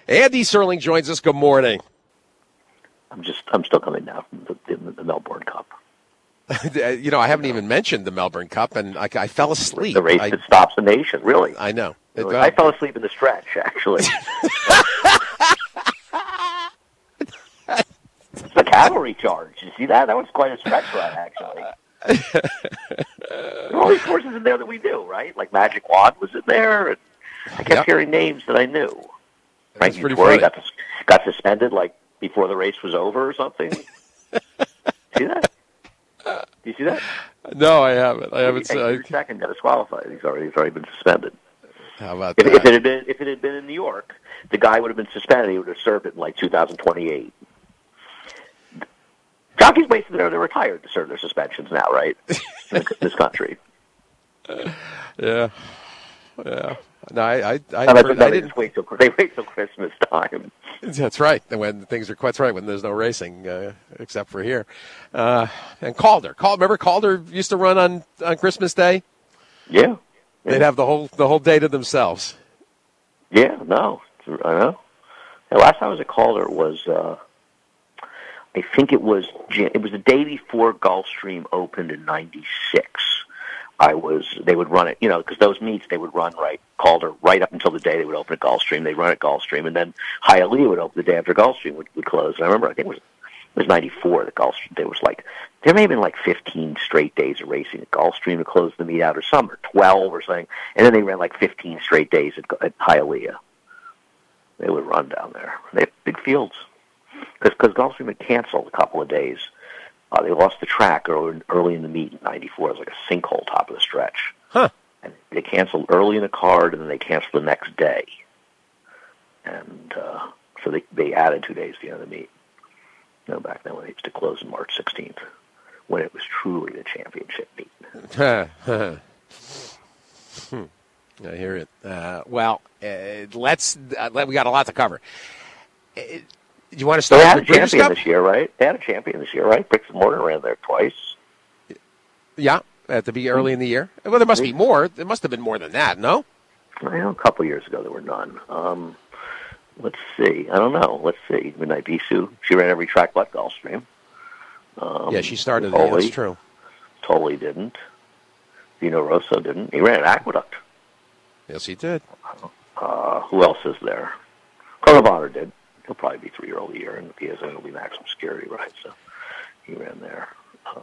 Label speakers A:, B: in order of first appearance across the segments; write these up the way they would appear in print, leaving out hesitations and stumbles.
A: Andy Serling joins us. Good morning.
B: I'm still coming down from the Melbourne Cup.
A: I haven't even mentioned the Melbourne Cup, and I fell asleep.
B: The race that stops the nation, really.
A: I know.
B: I fell asleep in the stretch, actually. It's the cavalry charge. You see that? That was quite a stretch run, actually. There are all these horses in there that we knew, right? Like Magic Wand was in there, and I kept hearing names that I knew. Right?
A: That's pretty funny.
B: Got suspended like before the race was over or something. See that? Do you see that?
A: No, I haven't. I haven't.
B: Second got disqualified. He's already been suspended.
A: How about
B: that? If it had been in New York, the guy would have been suspended. He would have served it in like 2028. Jockeys waiting there, they're retired to serve their suspensions now, right? In this country.
A: Yeah. No, I
B: didn't wait till Christmas time.
A: That's right. When things are quite right, when there's no racing, except for here. And Calder. Remember Calder used to run on Christmas Day?
B: Yeah.
A: They'd have the whole day to themselves.
B: Yeah, no. I know. The last time I was at Calder was I think it was the day before Gulfstream opened in '96. They would run it, because those meets they would run Calder right up until the day they would open at Gulfstream. They'd run at Gulfstream, and then Hialeah would open the day after Gulfstream would close. And I remember, I think it was '94 that Gulfstream. There may have been 15 straight days of racing at Gulfstream to close the meet out, or some, or 12 or something. And then they ran 15 straight days at Hialeah. They would run down there. They have big fields. Because Gulfstream had canceled a couple of days. They lost the track early in the meet in '94. It was like a sinkhole top of the stretch.
A: Huh.
B: And they canceled early in the card, and then they canceled the next day. And so they added 2 days to the end of the meet. Back then when they used to close on March 16th, when it was truly the championship meet.
A: I hear it. We got a lot to cover. You want to start?
B: They had a champion this year, right? Bricks and Mortar ran there twice.
A: Yeah, at the early in the year. Well, there must be more. There must have been more than that, no?
B: A couple of years ago there were none. Let's see. I don't know. Let's see. Midnight Bisou. She ran every track but Gulfstream.
A: Yeah, she started. That's true.
B: Totally didn't. Vino Rosso didn't. He ran an Aqueduct.
A: Yes, he did.
B: Who else is there? Code of Honor did. He'll probably be 3-year-old of the year, and if he isn't, it'll be Maximum Security, right? So he ran there. I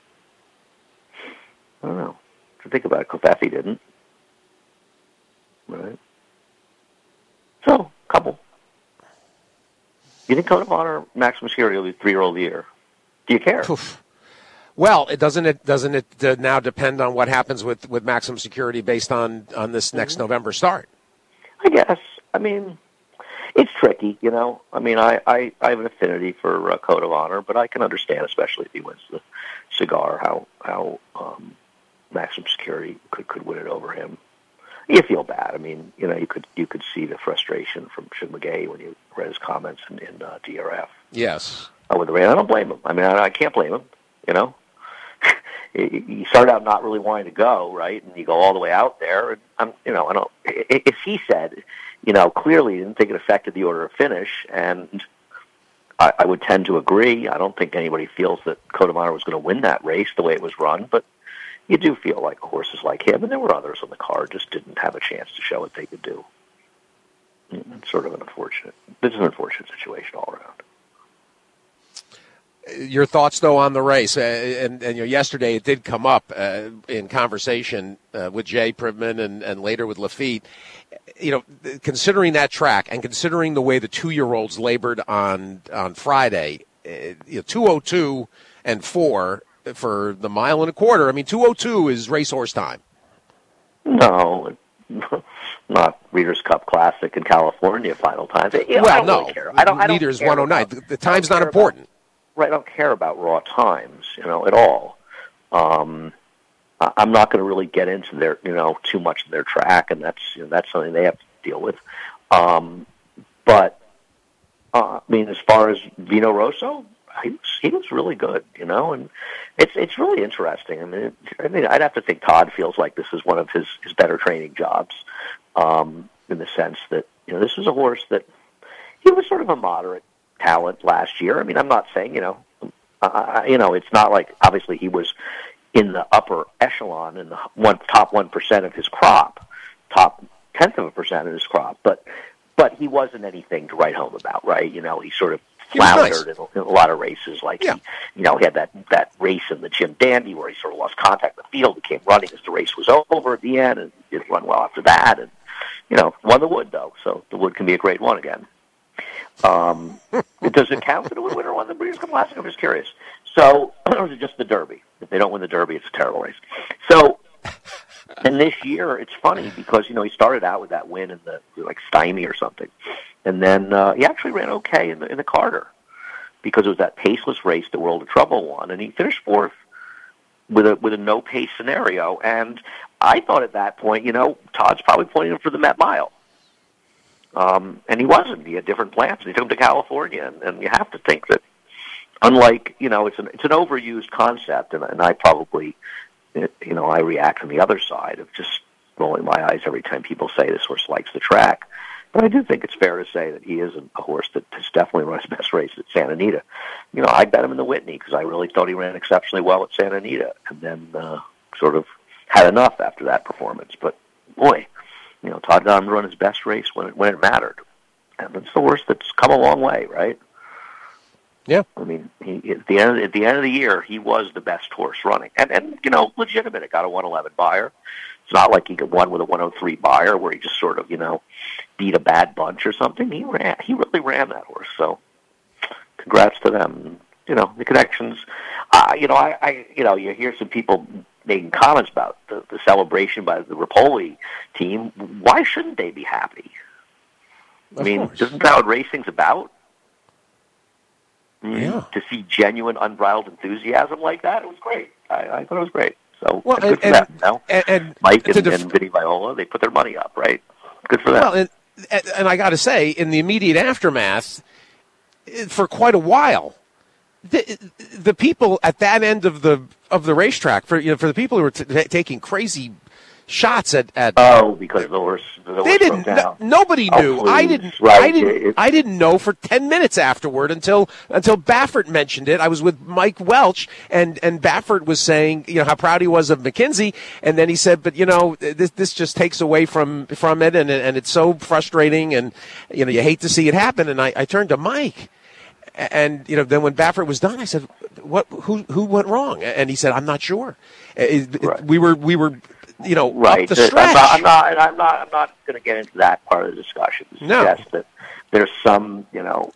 B: don't know. To think about it, Kofafi didn't. Right? So, couple. You think Code of Honor, Maximum Security will be 3-year-old of the year? Do you care?
A: Oof. Well, doesn't it now depend on what happens with Maximum Security based on this next November start?
B: I guess. I mean, it's tricky, I have an affinity for Code of Honor, but I can understand, especially if he wins the cigar, how Maximum Security could win it over him. You feel bad. I mean, you could see the frustration from Shug McGay when you read his comments in DRF.
A: Yes.
B: With the rain, I don't blame him. I mean, I can't blame him. You start out not really wanting to go, right, and you go all the way out there. And I don't. If he said, clearly he didn't think it affected the order of finish, and I would tend to agree. I don't think anybody feels that Code of Honor was going to win that race the way it was run, but you do feel like horses like him, and there were others on the card, just didn't have a chance to show what they could do. It's sort of an unfortunate situation all around.
A: Your thoughts, though, on the race, and yesterday it did come up in conversation with Jay Privman and later with Lafitte. Considering that track and considering the way the 2-year-olds labored on Friday, 2:02 and 4 for the mile and a quarter. I mean, 2:02 is racehorse time.
B: No, not Reader's Cup Classic in California final time.
A: Neither is 1:09. The time's not important.
B: Right, I don't care about raw times, at all. I'm not going to really get into their, too much of their track, and that's something they have to deal with. But as far as Vino Rosso, he was really good, and it's really interesting. I mean, I'd have to think Todd feels like this is one of his better training jobs, in the sense that this is a horse that he was sort of a moderate talent last year. I mean, I'm not saying, it's not like, obviously he was in the upper echelon in the top 1% of his crop, top 1/10% of his crop, but he wasn't anything to write home about, right? He sort of floundered in a lot of races. Like, he had that race in the Jim Dandy where he sort of lost contact with the field, became running as the race was over at the end, and didn't run well after that, and, won the Wood, though, so the Wood can be a great one again. Does it count that a winner won the Breeders' Cup Classic? I'm just curious. So, or is it just the Derby? If they don't win the Derby, it's a terrible race. So, and this year, it's funny because, he started out with that win in the, Stymie or something. And then he actually ran okay in the Carter because it was that paceless race that World of Trouble won. And he finished fourth with a no-pace scenario. And I thought at that point, Todd's probably pointing him for the Met Mile. And he wasn't. He had different plans. And he took him to California. And you have to think that, unlike, it's an overused concept, and I probably, I react from the other side of just rolling my eyes every time people say this horse likes the track. But I do think it's fair to say that he is a horse that has definitely run his best race at Santa Anita. I bet him in the Whitney because I really thought he ran exceptionally well at Santa Anita, and then sort of had enough after that performance. But boy, Todd got him to run his best race when it mattered, and it's the horse that's come a long way, right?
A: Yeah,
B: I mean, at the end of the year, he was the best horse running, and legitimate. It got a 111 buyer. It's not like he won with a 103 buyer where he just sort of beat a bad bunch or something. He really ran that horse. So, congrats to them. The connections. You hear some people making comments about the celebration by the Rapoli team. Why shouldn't they be happy? I mean, isn't that what racing's about?
A: Yeah.
B: To see genuine, unbridled enthusiasm like that, it was great. I thought it was great. So,
A: well,
B: good for them.
A: And
B: Mike and Vinny Viola, they put their money up, right? Good for them.
A: Well, and I got to say, in the immediate aftermath, for quite a while, the people at that end of the racetrack, for the people who were taking crazy shots at
B: because the horse
A: they didn't
B: broke down.
A: Nobody knew.
B: Please.
A: I didn't know for 10 minutes afterward until Baffert mentioned it. I was with Mike Welch and Baffert was saying how proud he was of McKenzie, and then he said, but this just takes away from it, and it's so frustrating, and you hate to see it happen. And I turned to Mike, and then when Baffert was done, I said, what who went wrong? And he said, I'm not sure.
B: Right.
A: We were
B: right.
A: up the stretch.
B: I'm not going to get into that part of the discussion.
A: No.
B: That there's some,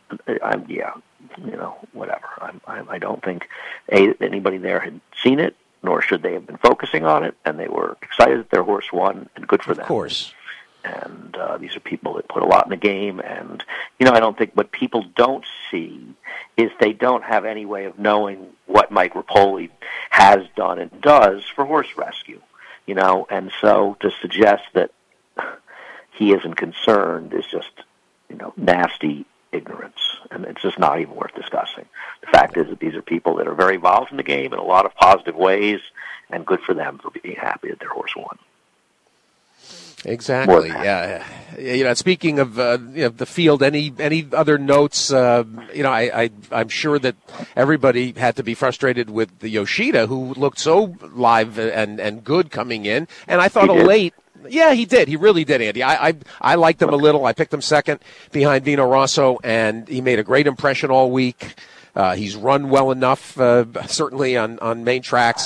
B: whatever. I don't think anybody there had seen it, nor should they have been focusing on it, and they were excited that their horse won, and good for them.
A: Of course.
B: And these are people that put a lot in the game, and I don't think what people don't see is they don't have any way of knowing what Mike Rapoli has done and does for horse rescue. And so to suggest that he isn't concerned is just, nasty ignorance, and it's just not even worth discussing. The fact is that these are people that are very involved in the game in a lot of positive ways, and good for them for being happy that their horse won.
A: Exactly. Yeah. Speaking of the field, any other notes? I'm sure that everybody had to be frustrated with the Yoshida, who looked so live and good coming in. And I thought late. Yeah, he did. He really did, Andy. I liked him a little. I picked him second behind Vino Rosso, and he made a great impression all week. He's run well enough, certainly on main tracks.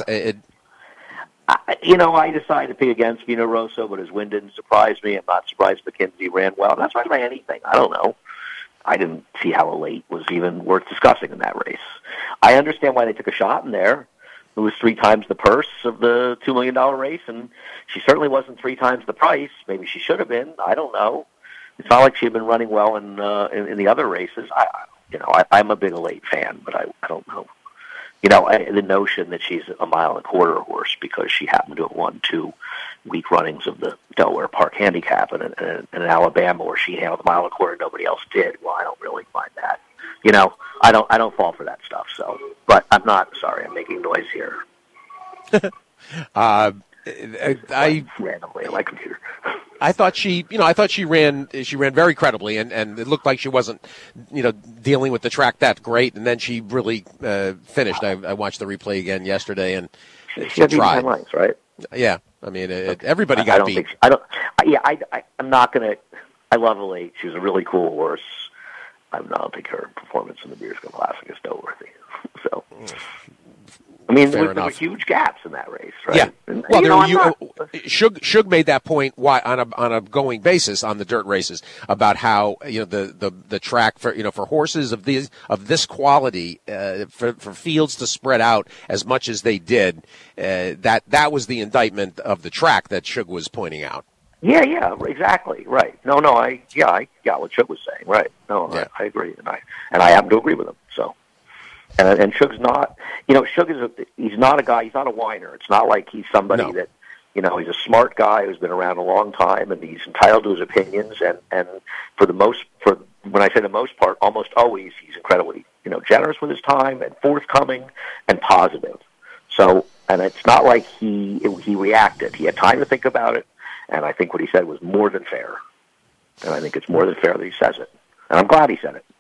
B: I decided to pick against Vino Rosso, but his win didn't surprise me. I'm not surprised McKenzie ran well. I'm not surprised by anything. I don't know. I didn't see how a late was even worth discussing in that race. I understand why they took a shot in there. It was 3 times the purse of the $2 million race, and she certainly wasn't 3 times the price. Maybe she should have been. I don't know. It's not like she had been running well in the other races. I'm a big Elate fan, but I don't know. The notion that she's a 1.25 mile horse because she happened to have won 2 week runnings of the Delaware Park Handicap in Alabama where she handled 1.25 miles and nobody else did. Well, I don't really find that. I don't fall for that stuff. So, but I'm not sorry. I'm making noise here.
A: I
B: randomly on my computer.
A: I thought she ran very credibly, and it looked like she wasn't, dealing with the track that great. And then she really finished. I watched the replay again yesterday, and she tried.
B: 10 lengths, right?
A: Yeah, I mean, everybody got beat.
B: I'm not gonna. I love Elate. She was a really cool horse. I don't think her performance in the Beersville Classic is noteworthy. So. I mean, there were huge gaps in that race, right?
A: Yeah. Well, Shug made that point on a going basis on the dirt races about how the track for horses of this quality for fields to spread out as much as they did, that was the indictment of the track that Shug was pointing out.
B: Yeah, exactly, right. No, I got what Shug was saying, right? No, yeah. I agree, and I happen to agree with him. So. And Shug's not, Shug he's not a guy, he's not a whiner. It's not like he's somebody that, he's a smart guy who's been around a long time and he's entitled to his opinions. And when I say the most part, almost always he's incredibly, generous with his time and forthcoming and positive. So, and it's not like he reacted. He had time to think about it. And I think what he said was more than fair. And I think it's more than fair that he says it. And I'm glad he said it.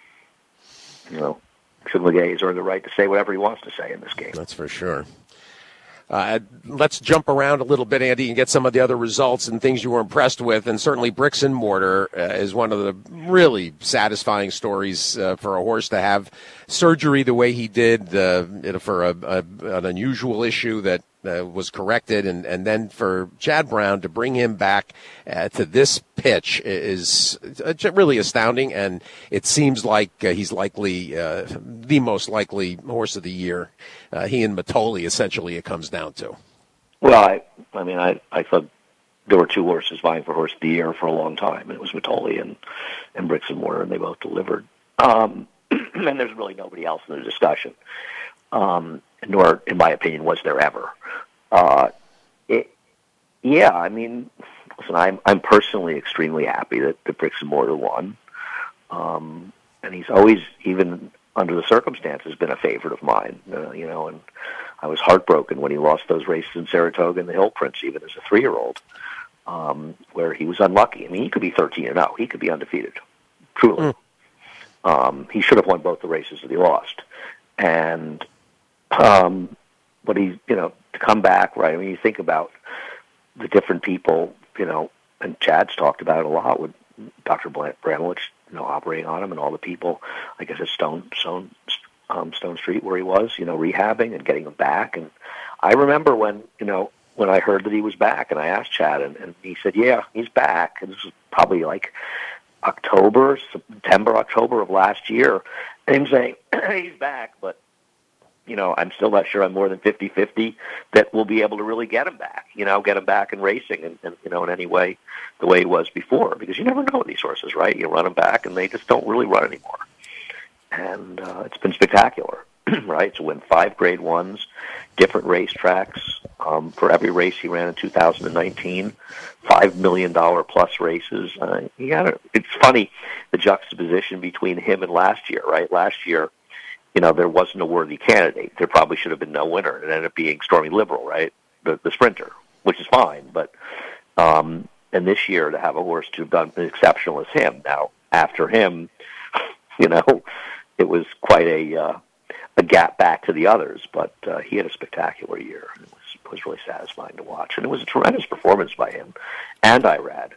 B: Shug McGaughey has earned the right to say whatever he wants to say in this game.
A: That's for sure. Let's jump around a little bit, Andy, and get some of the other results and things you were impressed with. And certainly Bricks and Mortar is one of the really satisfying stories for a horse to have surgery the way he did for an unusual issue that was corrected, and then for Chad Brown to bring him back to this pitch is really astounding, and it seems like he's likely the most likely horse of the year. He and Mitole, essentially, it comes down to.
B: Well, I thought there were two horses vying for horse of the year for a long time, and it was Mitole and Bricks and Mortar, and they both delivered. And there's really nobody else in the discussion. Nor, in my opinion, was there ever. Listen, I'm personally extremely happy that Bricks and Mortar won. And he's always, even under the circumstances, been a favorite of mine, and I was heartbroken when he lost those races in Saratoga and the Hill Prince, even as a 3-year-old, where he was unlucky. I mean, he could be 13-0. He could be undefeated, truly. He should have won both the races that he lost. And, but he, to come back, right? I mean, you think about the different people, and Chad's talked about it a lot with Dr. Bramovich, operating on him, and all the people, I guess at Stone Street where he was, rehabbing and getting him back. And I remember when I heard that he was back, and I asked Chad, and he said, yeah, he's back. And this was probably like September, October of last year. And him saying, he's back, but I'm still not sure I'm more than 50-50 that we'll be able to really get him back, get him back in racing and in any way, the way he was before, because you never know with these horses, right? You run them back and they just don't really run anymore. And it's been spectacular, right? To win 5 Grade 1s, different racetracks, for every race he ran in 2019, $5 million plus races. It's funny, the juxtaposition between him and last year, right? Last year, there wasn't a worthy candidate. There probably should have been no winner. It ended up being Stormy Liberal, right? The sprinter, which is fine. But and this year to have a horse to have done as exceptional as him. Now, after him, it was quite a gap back to the others. But he had a spectacular year. It was really satisfying to watch. And it was a tremendous performance by him and Irad.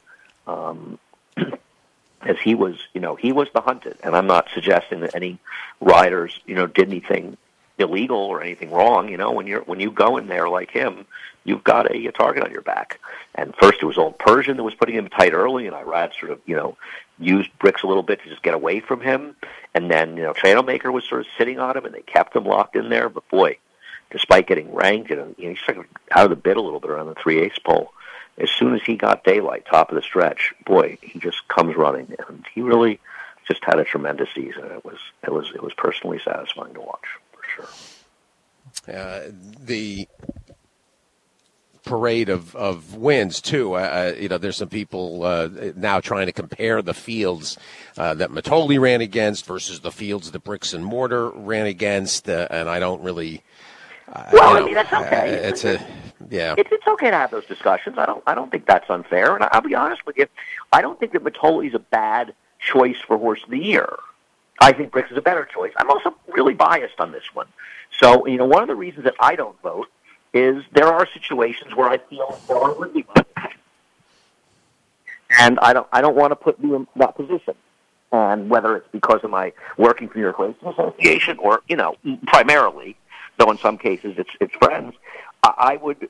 B: As he was the hunted, and I'm not suggesting that any riders, did anything illegal or anything wrong. When you go in there like him, you've got a target on your back. And first it was Old Persian that was putting him tight early, and Irad sort of, used Bricks a little bit to just get away from him. And then, Trailmaker was sort of sitting on him, and they kept him locked in there. But boy, despite getting ranked, he's sort of out of the bit a little bit around the 3/8 pole. As soon as he got daylight, top of the stretch, boy, he just comes running, and he really just had a tremendous season. It was personally satisfying to watch, for
A: sure. The parade of wins too. There's some people now trying to compare the fields that Mitole ran against versus the fields that Bricks and Mortar ran against, and I don't really.
B: I mean, that's okay.
A: It's
B: okay to have those discussions. I don't think that's unfair. And I'll be honest with you, I don't think that Mitoli's a bad choice for Horse of the Year. I think Bricks is a better choice. I'm also really biased on this one. So, one of the reasons that I don't vote is there are situations where I feel Flora would be biased. And I don't want to put you in that position. And whether it's because of my working for your Racing Association or, primarily, though in some cases it's friends, I would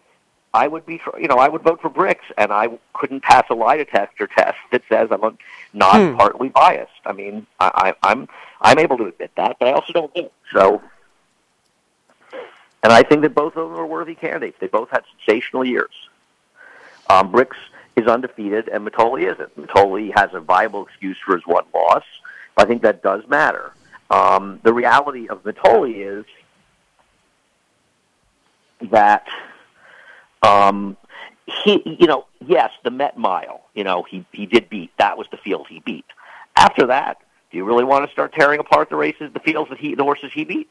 B: vote for Bricks, and I couldn't pass a lie detector test that says I'm not partly biased. I mean, I'm able to admit that, but I also don't think so. And I think that both of them are worthy candidates. They both had sensational years. Bricks is undefeated, and Mitoli isn't. Mitoli has a viable excuse for his one loss. I think that does matter. The reality of Mitoli is that yes, the Met Mile, he did beat. That was the field he beat. After that, do you really want to start tearing apart the races, the fields the horses he beat?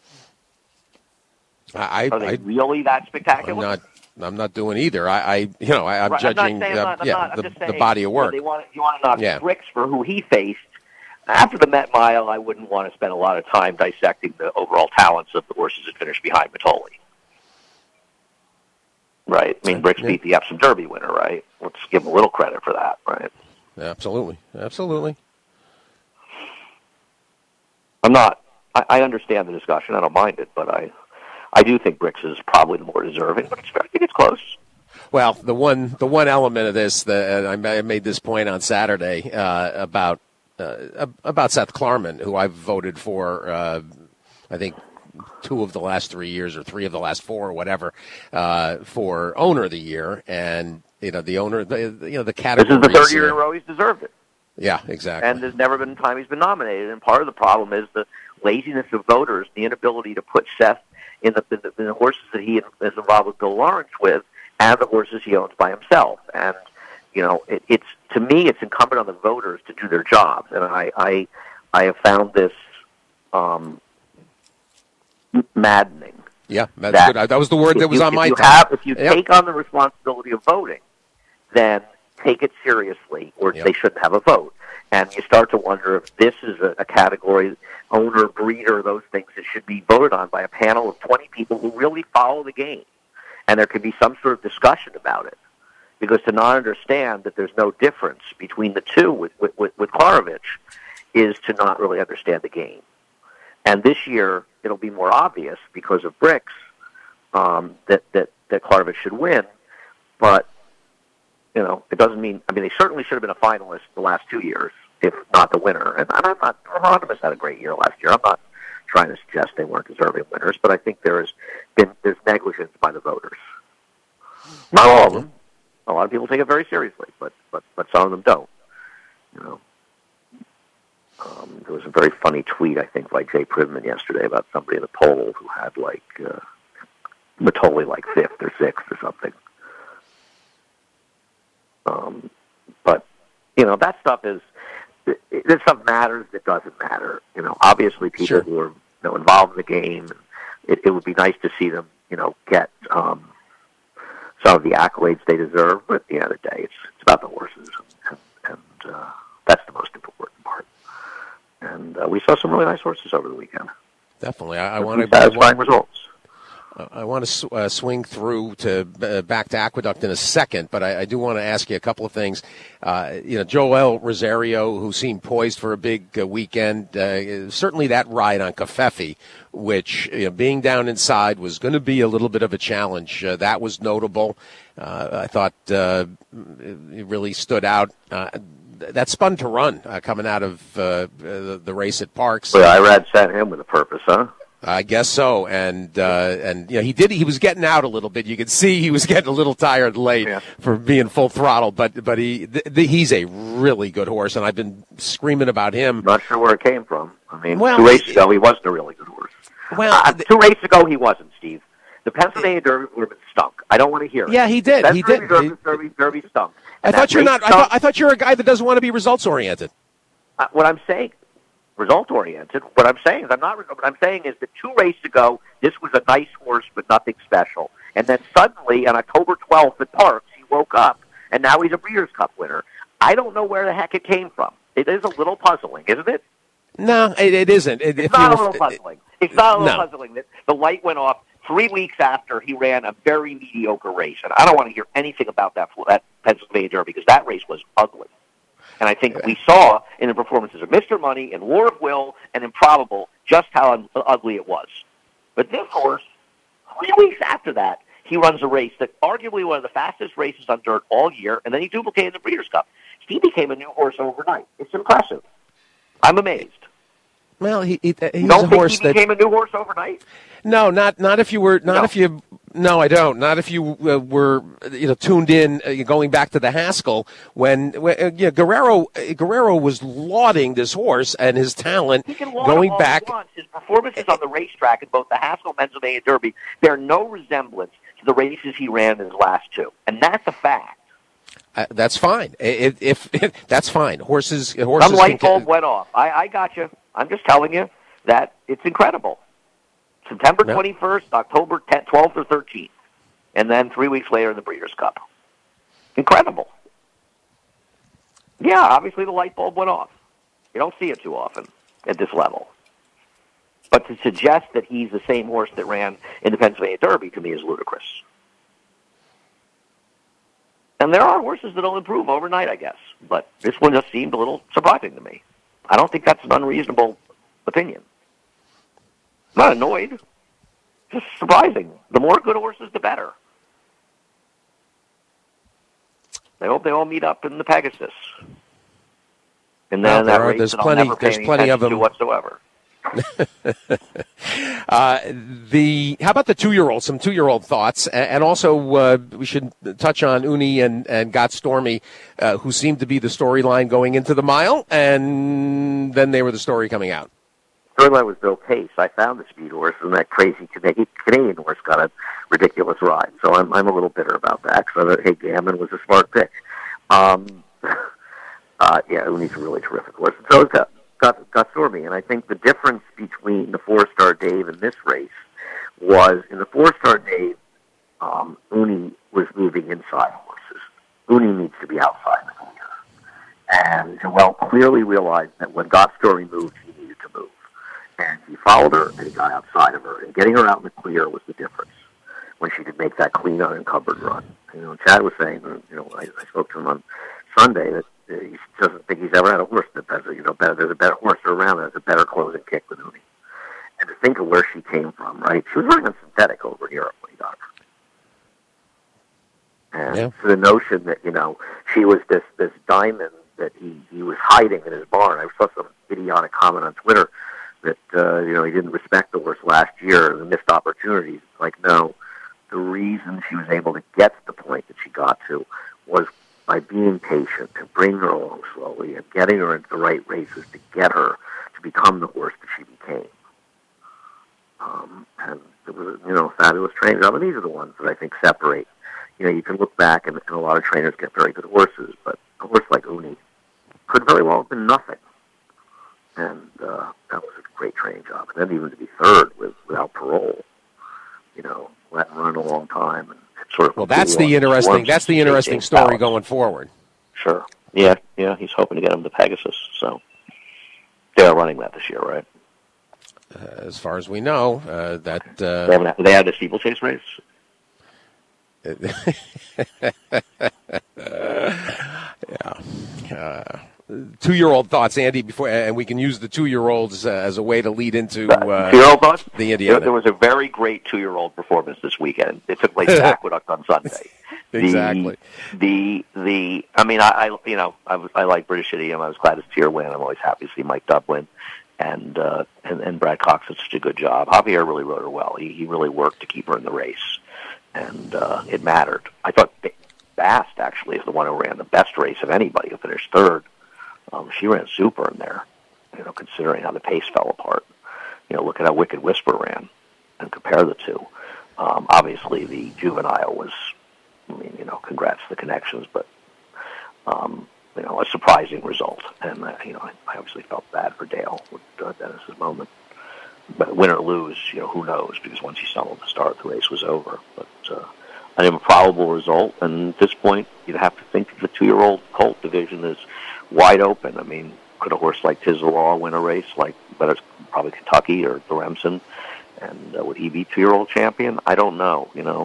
B: Are they really that spectacular?
A: I'm not doing either. I'm judging the body of work.
B: You want to knock Bricks for who he faced. After the Met Mile, I wouldn't want to spend a lot of time dissecting the overall talents of the horses that finished behind Mitoli. Right. I mean, Bricks beat the Epsom Derby winner, right? Let's give him a little credit for that, right?
A: Absolutely.
B: I understand the discussion. I don't mind it, but I do think Bricks is probably the more deserving, but I think it's close.
A: Well, the one element of this that I made this point on Saturday about Seth Klarman, who I've voted for, I think 2 of the last 3 years or 3 of the last 4 or whatever, for owner of the year, and the owner, the category.
B: This is the 3rd year in a row he's deserved it.
A: Yeah, exactly.
B: And there's never been a time he's been nominated, and part of the problem is the laziness of voters, the inability to put Seth in the horses that he is involved with Bill Lawrence with, and the horses he owns by himself. And it's to me, it's incumbent on the voters to do their jobs. And I have found this maddening.
A: Yeah, that's good. That was the word that was on my tongue.
B: If you take on the responsibility of voting, then take it seriously, or they shouldn't have a vote. And you start to wonder if this is a category, owner, breeder, those things that should be voted on by a panel of 20 people who really follow the game. And there could be some sort of discussion about it. Because to not understand that there's no difference between the two with Klarovich is to not really understand the game. And this year, it'll be more obvious because of Bricks that Klarovich should win. But, it doesn't mean, they certainly should have been a finalist the last 2 years, if not the winner. And Hieronymus had a great year last year. I'm not trying to suggest they weren't deserving winners, but I think there's negligence by the voters. Not all of them. A lot of people take it very seriously, but some of them don't. There was a very funny tweet, I think, by Jay Privman yesterday about somebody in the poll who had Mitoli 5th or 6th or something. But that stuff this stuff matters. It doesn't matter. Obviously people who are involved in the game. It would be nice to see them get some of the accolades they deserve. But at the end of the day, it's about the horses, and that's the most important part. And we saw some really nice horses over the weekend.
A: Definitely, I want
B: satisfying results.
A: I want to swing through to back to Aqueduct in a second, but I do want to ask you a couple of things. Joel Rosario, who seemed poised for a big weekend, certainly that ride on Covfefe, which being down inside was going to be a little bit of a challenge. That was notable. I thought it really stood out. That spun to run coming out of the race at Parks.
B: Well, Irad sent him with a purpose, huh?
A: I guess so, and he did. He was getting out a little bit. You could see he was getting a little tired late for being full throttle. But he's a really good horse, and I've been screaming about him.
B: Not sure where it came from. 2 races ago he wasn't a really good horse. 2 races ago he wasn't, Steve. The Pennsylvania Derby would have been stunk. I don't want to hear it.
A: Yeah, he did. He did.
B: Derby stunk.
A: I thought you're not. I thought you're a guy that doesn't want to be results oriented.
B: What I'm saying. result-oriented. What I'm saying is What I'm saying is that 2 races ago, this was a nice horse, but nothing special. And then suddenly, on October 12th at Parks, he woke up, and now he's a Breeders' Cup winner. I don't know where the heck it came from. It is a little puzzling, isn't it?
A: No, it isn't.
B: It's not a little puzzling. It's not a little puzzling that the light went off 3 weeks after he ran a very mediocre race. And I don't want to hear anything about that Pennsylvania Derby, because that race was ugly. And I think we saw in the performances of Mr. Money and War of Will and Improbable just how ugly it was. But this horse, 3 weeks after that, he runs a race that arguably one of the fastest races on dirt all year, and then he duplicated the Breeders' Cup. He became a new horse overnight. It's impressive. I'm amazed.
A: Well, he's
B: a horse that became a new horse overnight.
A: No, not if you were if you. No, I don't. Not if you were tuned in going back to the Haskell when Guerrero was lauding this horse and his talent going back.
B: His performances on the racetrack in both the Haskell and Pennsylvania Derby bear no resemblance to the races he ran in his last 2, and that's a fact.
A: That's fine. If that's fine. Horses.
B: Some light bulb went off. I got you. I'm just telling you that it's incredible. September 21st, October 10th, 12th or 13th, and then 3 weeks later in the Breeders' Cup. Incredible. Yeah, obviously the light bulb went off. You don't see it too often at this level. But to suggest that he's the same horse that ran in the Pennsylvania Derby, to me, is ludicrous. And there are horses that will improve overnight, I guess. But this one just seemed a little surprising to me. I don't think that's an unreasonable opinion. I'm not annoyed. Just surprising. The more good horses, the better. I hope they all meet up in the Pegasus. And then
A: there's plenty of them
B: whatsoever.
A: How about the 2-year-old? Some 2-year-old thoughts, and also we should touch on Uni and Got Stormy, who seemed to be the storyline going into the mile, and then they were the story coming out.
B: Storyline was Bill Pace. I found the speed horse, and that crazy Canadian horse got a ridiculous ride. So I'm a little bitter about that, because I thought, hey, Gammon was a smart pick. Uni's a really terrific horse. So is Got Stormy, and I think the difference between the 4-Star Dave and this race was in the 4-Star Dave, Uni was moving inside horses. Uni needs to be outside the clear. And Joel clearly realized that when Got Stormy moved, he needed to move. And he followed her, and he got outside of her. And getting her out in the clear was the difference when she could make that clean, unencumbered run. Chad was saying, I spoke to him on Sunday, that he doesn't think he's ever had a horse that does it. There's a better horse around that has a better closing kick than Uni. And to think of where she came from, right? She was running on synthetic over in Europe when he got her. And so the notion that, she was this diamond that he was hiding in his barn. I saw some idiotic comment on Twitter that, he didn't respect the horse last year and the missed opportunities. Like, no, the reason she was able to get to the point that she got to was by being patient, to bring her along slowly and getting her into the right races to get her to become the horse that she became. And it was, fabulous trainers. These are the ones that I think separate. You can look back and a lot of trainers get very good horses, but a horse like Uni could very well have been nothing. And that was a great training job. And then even to be third without parole, let him run a long time and sort of.
A: That's the interesting story going forward.
B: Sure. Yeah. He's hoping to get him to Pegasus. So they're running that this year, right?
A: As far as we know,
B: they had the steeplechase race.
A: Yeah. 2-year-old thoughts, Andy, and we can use the 2-year-olds as a way to lead into
B: 2-year-old thoughts?
A: The Indiana.
B: There was a very great 2-year-old performance this weekend. It took place at Aqueduct on Sunday.
A: Exactly.
B: I like British Idiom. I was glad to see her win. I'm always happy to see Mike Dubb win. And Brad Cox did such a good job. Javier really rode her well. He really worked to keep her in the race, and it mattered. I thought Bast actually is the one who ran the best race of anybody, who finished third. She ran super in there, considering how the pace fell apart. Look at how Wicked Whisper ran and compare the two. Obviously, the juvenile was, congrats to the connections, but a surprising result. And I obviously felt bad for Dale with Dennis's moment. But win or lose, who knows? Because once he stumbled the start, the race was over. But an improbable result, and at this point, you'd have to think the 2-year-old colt division is wide open. I mean, could a horse like Tizzalaw win a race but it's probably Kentucky or the Remsen? And would he be 2-year-old champion? I don't know,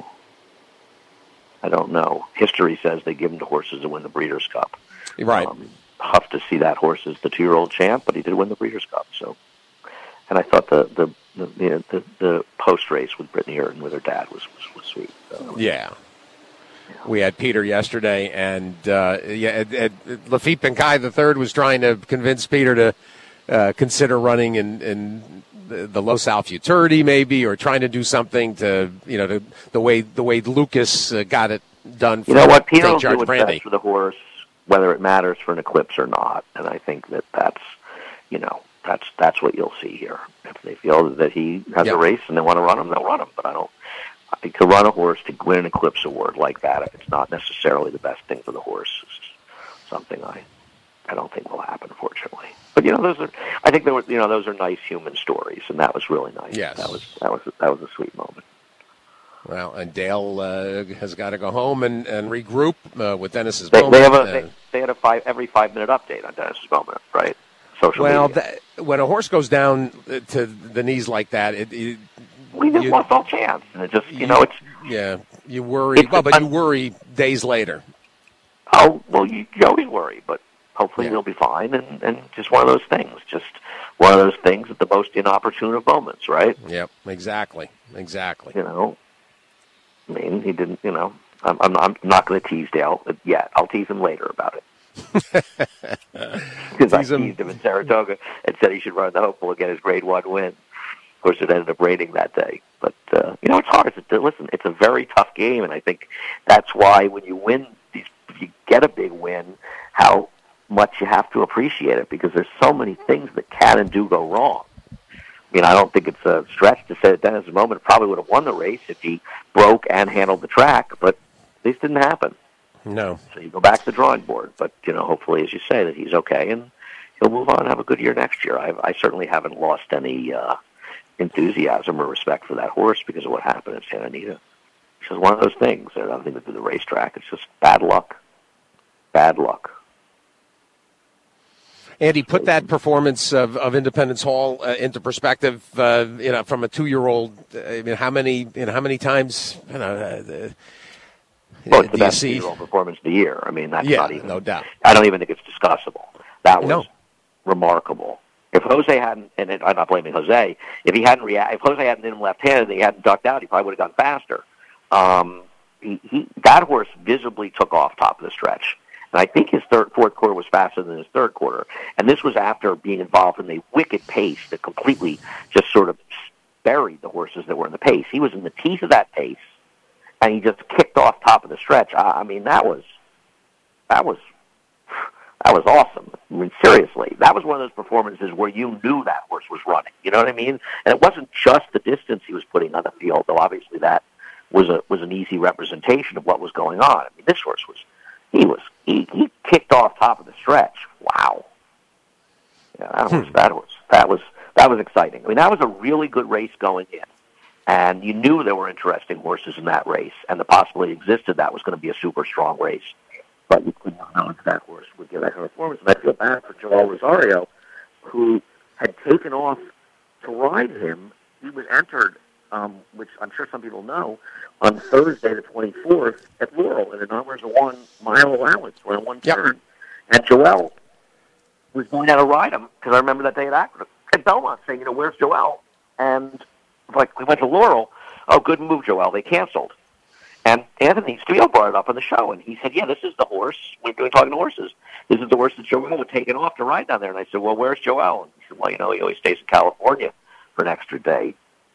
B: I don't know. History says they give him to horses to win the Breeders' Cup.
A: Right.
B: Tough to see that horse as the 2-year-old champ, but he did win the Breeders' Cup. So, and I thought the post race with Brittany Earton with her dad was sweet. So,
A: yeah. We had Peter yesterday, and Lafitte Benkai III was trying to convince Peter to consider running in the Los Al Futurity, maybe, or trying to do something to the way Lucas got it done. For
B: what, Peter will do what's best for the horse, whether it matters for an Eclipse or not, and I think that's what you'll see here. If they feel that he has a race and they want to run him, they'll run him. But I think to run a horse to win an Eclipse award like that, if it's not necessarily the best thing for the horse, is something I don't think will happen, fortunately. But I think those are nice human stories, and that was really nice.
A: Yes,
B: that was a sweet moment.
A: Well, and Dale has got to go home and regroup with Dennis's
B: moment. They had every 5-minute update on Dennis's moment, right? Social media.
A: When a horse goes down to the knees like that,
B: we just lost all chance, and it just
A: you worry. But you worry days later.
B: Oh well, you always worry, but hopefully he'll be fine, and just one of those things. Just one of those things at the most inopportune of moments, right?
A: Yep, exactly.
B: I mean, he didn't. I'm not going to tease Dale yet. I'll tease him later about it. Because I teased him in Saratoga and said he should run the Hopeful and get his Grade 1 win. Of course, it ended up raining that day. But, it's hard. Listen, it's a very tough game, and I think that's why when you win if you get a big win, how much you have to appreciate it, because there's so many things that can and do go wrong. I mean, I don't think it's a stretch to say that Dennis's moment probably would have won the race if he broke and handled the track, but this didn't happen.
A: No.
B: So you go back to the drawing board. But, hopefully, as you say, that he's okay, and he'll move on and have a good year next year. I certainly haven't lost any enthusiasm or respect for that horse because of what happened at Santa Anita. It's just one of those things. There's nothing to do with the racetrack. It's just bad luck. Bad luck.
A: Andy, put that performance of Independence Hall into perspective. From a 2-year-old. I mean, how many times?
B: Well, it's the best 2-year-old performance of the year. I mean, that's not even.
A: No doubt.
B: I don't even think it's discussable. That was remarkable. If Jose hadn't, and I'm not blaming Jose, if Jose hadn't hit him left-handed and he hadn't ducked out, he probably would have gone faster. That horse visibly took off top of the stretch. And I think his fourth quarter was faster than his third quarter. And this was after being involved in a wicked pace that completely just sort of buried the horses that were in the pace. He was in the teeth of that pace, and he just kicked off top of the stretch. I mean, that was awesome. I mean, seriously, that was one of those performances where you knew that horse was running. You know what I mean? And it wasn't just the distance he was putting on the field, though obviously that was an easy representation of what was going on. I mean, this horse he kicked off top of the stretch. Wow. Yeah, that was exciting. I mean, that was a really good race going in. And you knew there were interesting horses in that race, and the possibility existed that was going to be a super strong race. But you couldn't know if that horse would give that kind of performance. And I feel bad for Joel Rosario, who had taken off to ride him. He was entered, which I'm sure some people know, on Thursday the 24th at Laurel in a numbers of 1 mile allowance, or in one turn. And Joel was going out to ride him, because I remember that day at Belmont saying, where's Joel? And we went to Laurel. Oh, good move, Joel. They canceled. And Anthony Steele brought it up on the show, and he said, yeah, this is the horse. We're talking to horses. This is the horse that Joel had taken off to ride down there. And I said, well, where's Joel? And he said, well, he always stays in California for an extra day.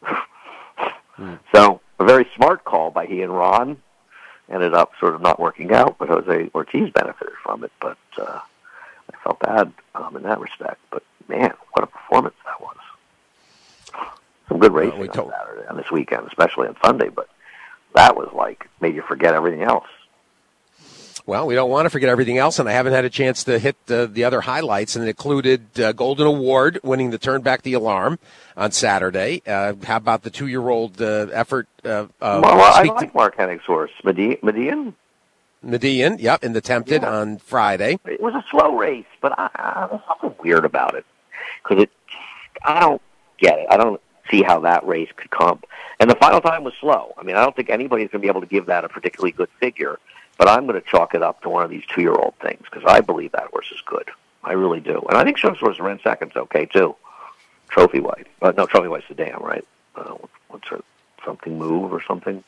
B: So a very smart call by he and Ron. Ended up sort of not working out, but Jose Ortiz benefited from it. But I felt bad in that respect. But, man, what a performance that was. Some good racing on Saturday, on this weekend, especially on Sunday, but that was made you forget everything else.
A: Well, we don't want to forget everything else, and I haven't had a chance to hit the other highlights, and it included Golden Award winning the Turn Back the Alarm on Saturday. How about the 2-year-old effort?
B: I like Mark Hennig's horse, Median.
A: Median, yep, in the Tempted on Friday.
B: It was a slow race, but there's something weird about it because I don't get it. I don't see how that race could comp. And the final time was slow. I mean, I don't think anybody's going to be able to give that a particularly good figure. But I'm going to chalk it up to one of these 2-year-old things because I believe that horse is good. I really do. And I think Show's horse ran second's okay, too. Trophy Wife. No, Trophy Wife's the dam, right? What's her, something Move or something?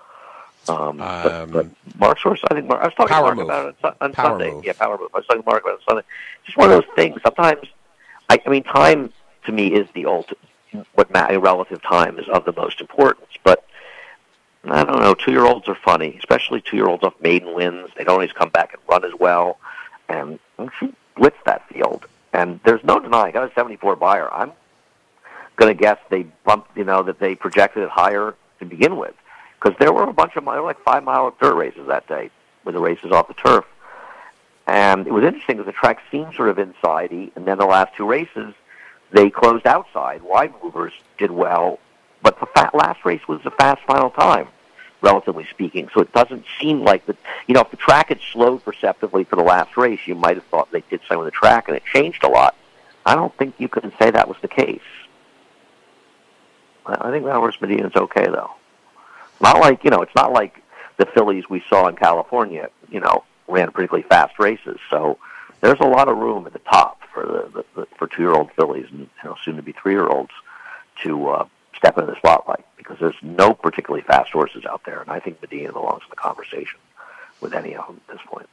B: But Mark's horse, I was talking to Mark about it on Sunday.
A: Move.
B: Yeah, Power Move. I was talking to Mark about it on Sunday. Just one of those things. Sometimes, I mean, time to me is the ultimate, relative time is of the most importance. But I don't know. 2-year-olds are funny, especially 2-year-olds off maiden wins. They don't always come back and run as well. And she blitz that field. And there's no denying. I got a 74 buyer. I'm going to guess they bumped, that they projected it higher to begin with. Because there were a bunch of 5-mile dirt races that day with the races off the turf. And it was interesting because the track seemed sort of inside-y. And then the last 2 races, they closed outside. Wide movers did well. But the last race was a fast final time, relatively speaking. So it doesn't seem like that. If the track had slowed perceptively for the last race, you might have thought they did something with the track, and it changed a lot. I don't think you can say that was the case. I think that horse Median's okay, though. Not like it's not like the fillies we saw in California. Ran particularly fast races. So there's a lot of room at the top for for 2-year-old fillies and soon to be 3-year-olds to step into the spotlight because there's no particularly fast horses out there, and I think Medina belongs in the conversation with any of them at this point.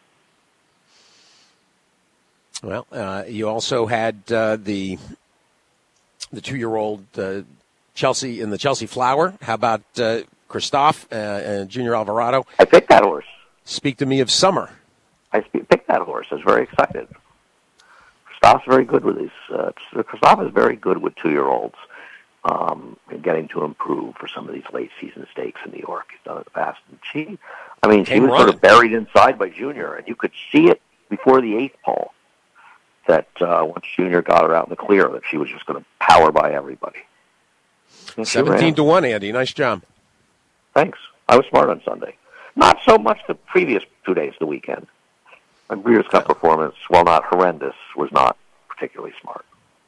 A: Well, you also had the 2-year-old Chelsea in the Chelsea Flower. How about Christophe and Junior Alvarado?
B: I picked that horse.
A: Speak to me of Summer.
B: I picked that horse. I was very excited. Christophe's very good with these. Christophe is very good with 2-year-olds. And getting to improve for some of these late season stakes in New York. He's done it fast. And she was sort of buried inside by Junior, and you could see it before the 8th pole that once Junior got her out in the clear, that she was just going to power by everybody.
A: 17-1, Andy. Nice job.
B: Thanks. I was smart on Sunday. Not so much the previous 2 days of the weekend. My Breeders' Cup performance, while not horrendous, was not particularly smart.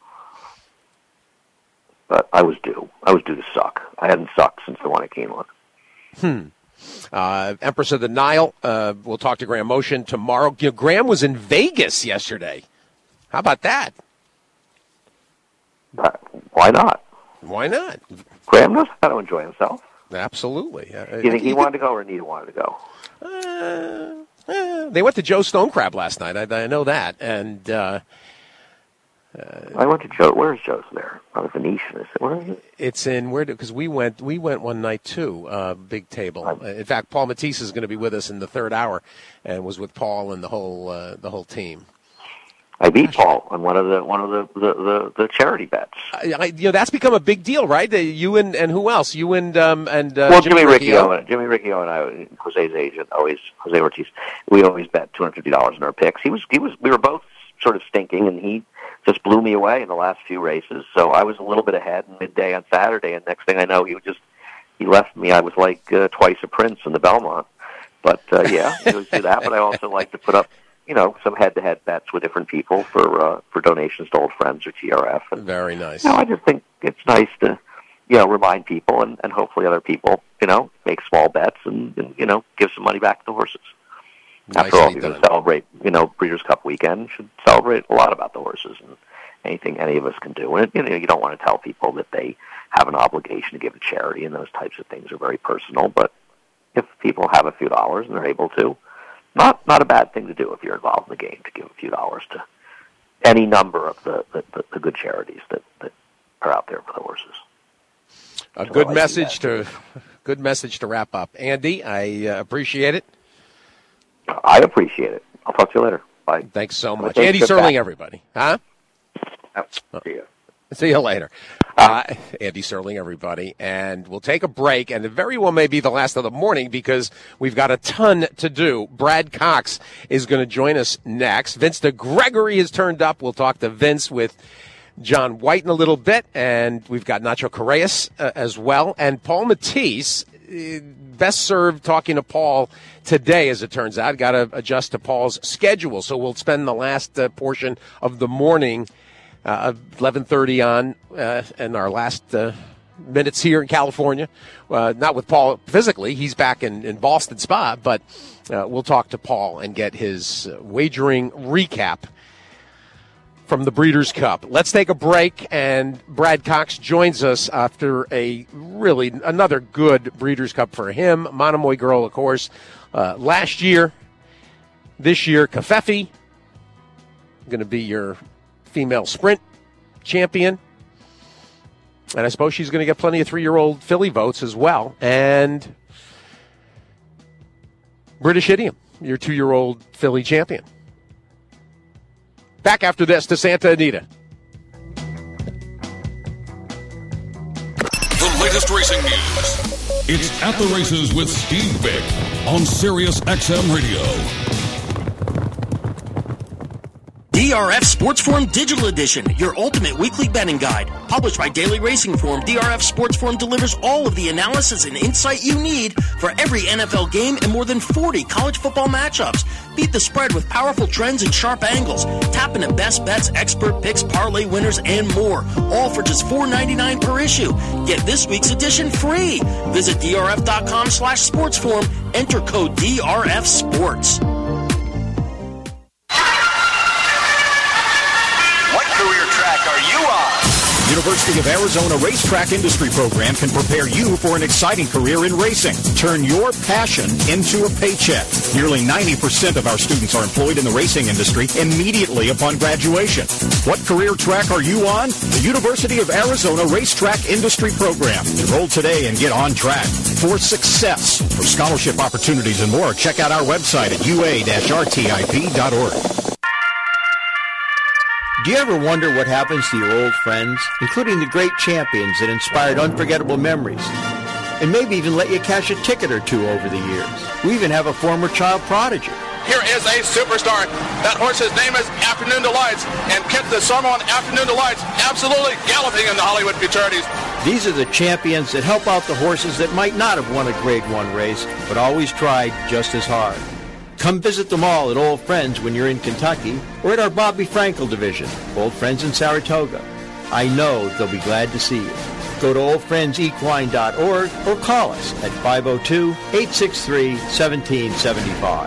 B: But I was due. I was due to suck. I hadn't sucked since the Wanakeen one.
A: Empress of the Nile. We'll talk to Graham Motion tomorrow. Graham was in Vegas yesterday. How about that?
B: Why not?
A: Why not?
B: Graham knows how to enjoy himself.
A: Absolutely.
B: Do you think he wanted to go or Anita wanted to go?
A: They went to Joe Stonecrab last night. I know that. And
B: I went to Joe. Where's Joe's there? On the Venetian. Where is it?
A: It's in because we went one night too. Big table. In fact, Paul Matisse is going to be with us in the third hour, and was with Paul and the whole team.
B: I beat Paul on one of the charity bets.
A: That's become a big deal, right? You and who else? You and
B: Jimmy Riccio. Jimmy Riccio and I, Jose's agent, Jose Ortiz. We always bet $250 in our picks. We were both sort of stinking, and he just blew me away in the last few races. So I was a little bit ahead midday on Saturday, and next thing I know, he left me. I was like twice a prince in the Belmont. But yeah, he would do that. But I also like to put up, some head-to-head bets with different people for donations to old friends or TRF. And,
A: very nice.
B: I just think it's nice to, remind people and hopefully other people, make small bets and give some money back to the horses. After all, you're going to celebrate, Breeders' Cup weekend. You should celebrate a lot about the horses and anything any of us can do. And, you don't want to tell people that they have an obligation to give to charity, and those types of things are very personal. But if people have a few dollars and they're able to, not a bad thing to do if you're involved in the game, to give a few dollars to any number of the good charities that are out there for the horses.
A: A good message to wrap up. Andy, I appreciate it.
B: I appreciate it. I'll talk to you later. Bye.
A: Thanks so much. Andy Serling, everybody. Huh?
B: See ya.
A: See you later. Andy Serling, everybody. And we'll take a break, and it very well may be the last of the morning because we've got a ton to do. Brad Cox is going to join us next. Vince DeGregory has turned up. We'll talk to Vince with John White in a little bit, and we've got Nacho Correas as well. And Paul Matisse, best served talking to Paul today, as it turns out. Got to adjust to Paul's schedule, so we'll spend the last portion of the morning 11:30 on, and our last minutes here in California. Not with Paul physically. He's back in Boston Spa, but we'll talk to Paul and get his wagering recap from the Breeders' Cup. Let's take a break, and Brad Cox joins us after another good Breeders' Cup for him. Monomoy Girl, of course, last year. This year, Covfefe, going to be your female sprint champion. And I suppose she's going to get plenty of 3-year-old filly votes as well. And British Idiom, your 2-year-old filly champion. Back after this to Santa Anita.
C: The latest racing news. It's At the Races with Steve Bick on Sirius XM Radio.
D: DRF Sports Forum Digital Edition, your ultimate weekly betting guide. Published by Daily Racing Form, DRF Sports Forum delivers all of the analysis and insight you need for every NFL game and more than 40 college football matchups. Beat the spread with powerful trends and sharp angles. Tap into best bets, expert picks, parlay winners, and more. All for just $4.99 per issue. Get this week's edition free. Visit drf.com/sportsforum. Enter code DRF Sports.
E: University of Arizona Racetrack Industry Program can prepare you for an exciting career in racing. Turn your passion into a paycheck. Nearly 90% of our students are employed in the racing industry immediately upon graduation. What career track are you on? The University of Arizona Racetrack Industry Program. Enroll today and get on track for success. For scholarship opportunities and more, check out our website at ua-rtip.org.
F: Do you ever wonder what happens to your old friends, including the great champions that inspired unforgettable memories, and maybe even let you cash a ticket or two over the years? We even have a former child prodigy.
G: Here is a superstar. That horse's name is Afternoon Delights, and Kit the Sormon Afternoon Delights absolutely galloping in the Hollywood Futurities.
F: These are the champions that help out the horses that might not have won a Grade 1 race, but always tried just as hard. Come visit them all at Old Friends when you're in Kentucky or at our Bobby Frankel division, Old Friends in Saratoga. I know they'll be glad to see you. Go to oldfriendsequine.org or call us at 502-863-1775.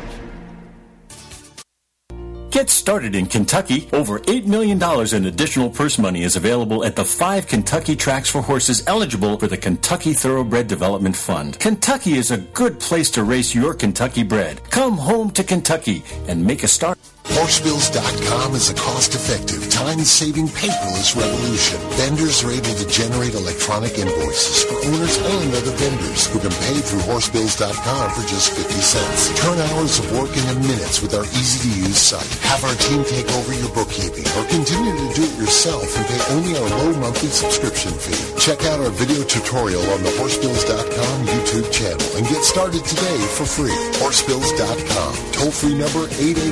H: Get started in Kentucky. Over $8 million in additional purse money is available at the 5 Kentucky tracks for horses eligible for the Kentucky Thoroughbred Development Fund. Kentucky is a good place to race your Kentucky bred. Come home to Kentucky and make a start.
I: Horsebills.com is a cost-effective, time-saving paperless revolution. Vendors are able to generate electronic invoices for owners and other vendors who can pay through Horsebills.com for just 50 cents. Turn hours of work into minutes with our easy-to-use site. Have our team take over your bookkeeping or continue to do it yourself and pay only our low monthly subscription fee. Check out our video tutorial on the Horsebills.com YouTube channel and get started today for free. Horsebills.com. Toll-free number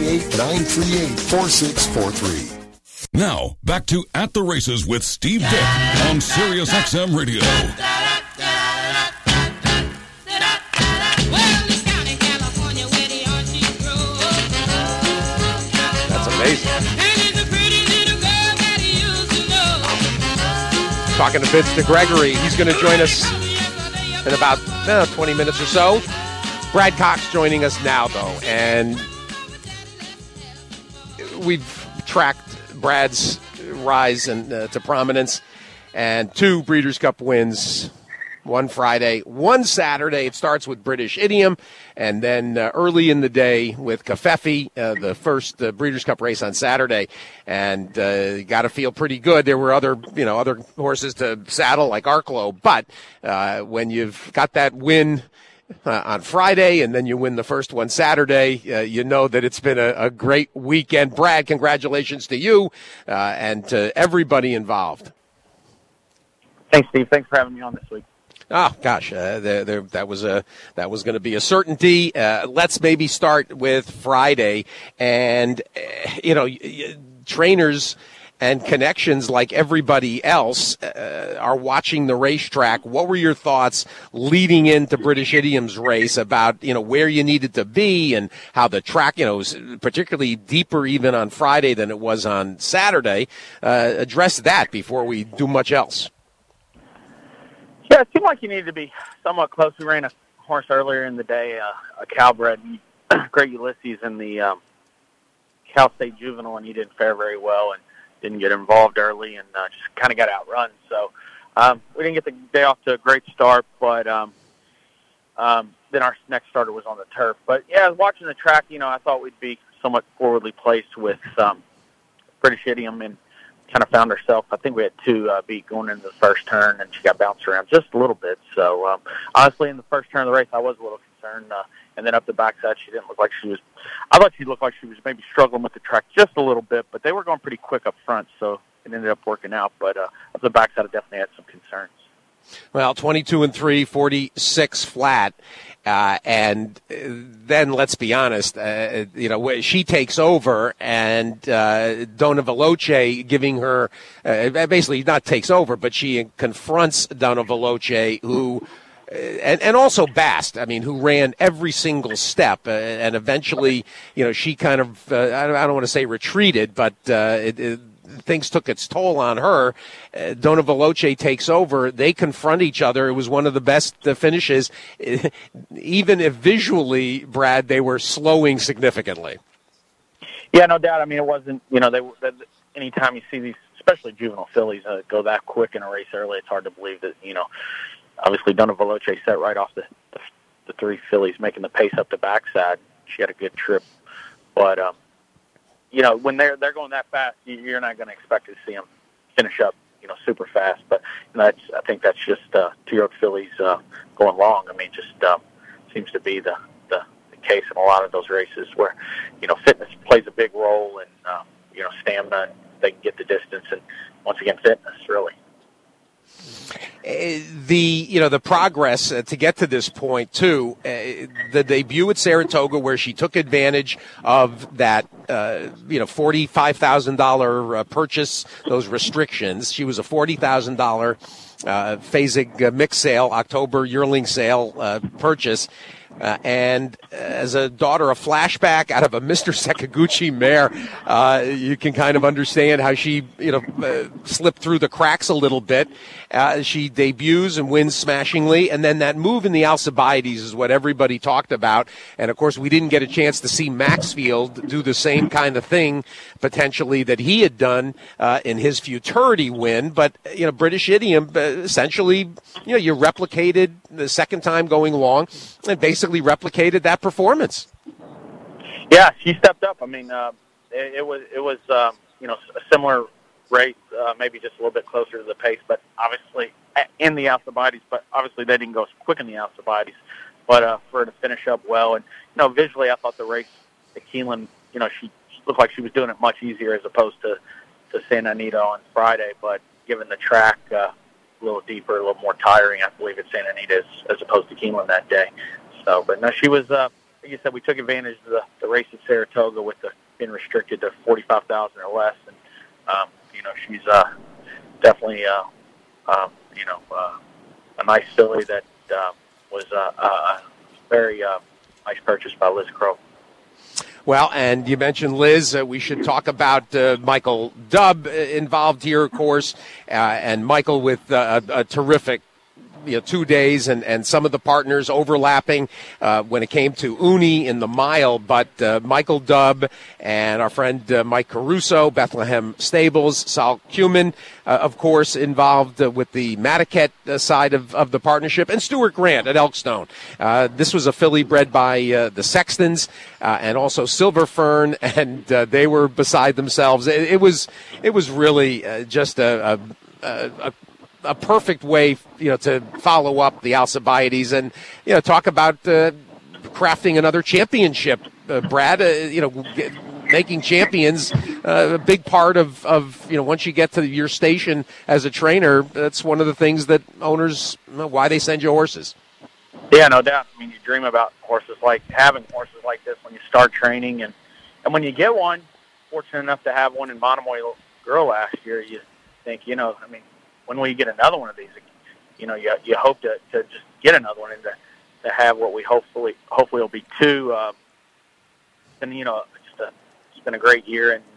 I: 888-938-4643.
C: Now, back to At the Races with Steve Bick on Sirius XM Radio.
A: That's amazing. Talking to Vince DeGregory. He's going to join us in about 20 minutes or so. Brad Cox joining us now, though, and we've tracked Brad's rise to prominence, and 2 Breeders' Cup wins, one Friday, one Saturday. It starts with British Idiom, and then early in the day with Covfefe, the first Breeders' Cup race on Saturday, and you got to feel pretty good. There were other horses to saddle like Arklow, but when you've got that win on Friday, and then you win the first one Saturday, you know that it's been a great weekend. Brad, congratulations to you and to everybody involved.
J: Thanks, Steve. Thanks for having me on this week.
A: Oh gosh, that was going to be a certainty. Let's maybe start with Friday, and trainers and connections like everybody else are watching the racetrack. What were your thoughts leading into British Idiom's race about where you needed to be and how the track was particularly deeper even on Friday than it was on Saturday? Address that before we do much else.
J: Yeah, it seemed like you needed to be somewhat close. We ran a horse earlier in the day, a Calbred, Great Ulysses, in the Cal State Juvenile, and he didn't fare very well and didn't get involved early and just kind of got outrun. So we didn't get the day off to a great start, but then our next starter was on the turf. But, yeah, watching the track, I thought we'd be somewhat forwardly placed with British Idiom, and kind of found herself. I think we had 2 beat going into the first turn, and she got bounced around just a little bit. So, honestly, in the first turn of the race, I was a little concerned. And then up the backside, she didn't look like she was – I thought she looked like she was maybe struggling with the track just a little bit, but they were going pretty quick up front, so it ended up working out. But up the backside, I definitely had some concerns.
A: Well, 22-3, 46 flat. And then let's be honest, she takes over, and Donna Veloce giving her basically not takes over, but she confronts Donna Veloce, who and also Bast, who ran every single step, and eventually, she kind of I don't want to say retreated, but things took its toll on her. Donna Veloce takes over. They confront each other. It was one of the best finishes, even if visually, Brad, they were slowing significantly.
J: Yeah, no doubt. It wasn't, anytime you see these, especially juvenile fillies, go that quick in a race early, it's hard to believe that, obviously Donna Veloce set right off the 3 fillies, making the pace up the backside. She had a good trip. But, when they're going that fast, you're not going to expect to see them finish up, super fast. But I think that's just 2-year-old fillies going long. Just seems to be the case in a lot of those races where, fitness plays a big role, and stamina, and they can get the distance, and once again, fitness really.
A: The progress to get to this point too, the debut at Saratoga where she took advantage of that $45,000 purchase, those restrictions. She was a $40,000 Phasig mix sale, October yearling sale purchase. And as a daughter of Flashback out of a Mr. Sakaguchi mare, you can kind of understand how she, slipped through the cracks a little bit. She debuts and wins smashingly, and then that move in the Alcibiades is what everybody talked about. And, of course, we didn't get a chance to see Maxfield do the same kind of thing, potentially, that he had done in his Futurity win. But, British Idiom, essentially, you replicated the second time going long and basically replicated that performance.
J: Yeah, she stepped up. It was a similar race, maybe just a little bit closer to the pace, but obviously in the Alcibiades, but obviously they didn't go as quick in the Alcibiades, but for her to finish up well. And, visually I thought the race at Keeneland, she looked like she was doing it much easier as opposed to Santa Anita on Friday, but given the track a little deeper, a little more tiring, I believe, at Santa Anita as opposed to Keeneland that day. So, but no, she was, like you said, we took advantage of the race at Saratoga with being restricted to 45,000 or less. And, she's definitely, a nice filly that was a very nice purchase by Liz Crow.
A: Well, and you mentioned Liz. We should talk about Michael Dubb involved here, of course, and Michael with a terrific 2 days and some of the partners overlapping when it came to Uni in the mile. But Michael Dubb and our friend Mike Caruso, Bethlehem Stables, Sal Cumin, of course, involved with the Mataket side of the partnership, and Stuart Grant at Elkstone. This was a filly bred by the Sextons and also Silver Fern, and they were beside themselves. It was really just a perfect way, to follow up the Alcibiades and, talk about crafting another championship. Brad, making champions a big part of once you get to your station as a trainer, that's one of the things that owners, why they send you horses.
J: Yeah, no doubt. I mean, you dream about having horses like this when you start training, and when you get one, fortunate enough to have one in Monomoy Girl last year, you think, when will you get another one of these? You hope to just get another one and to have what we hopefully will be two. And it's been a great year, and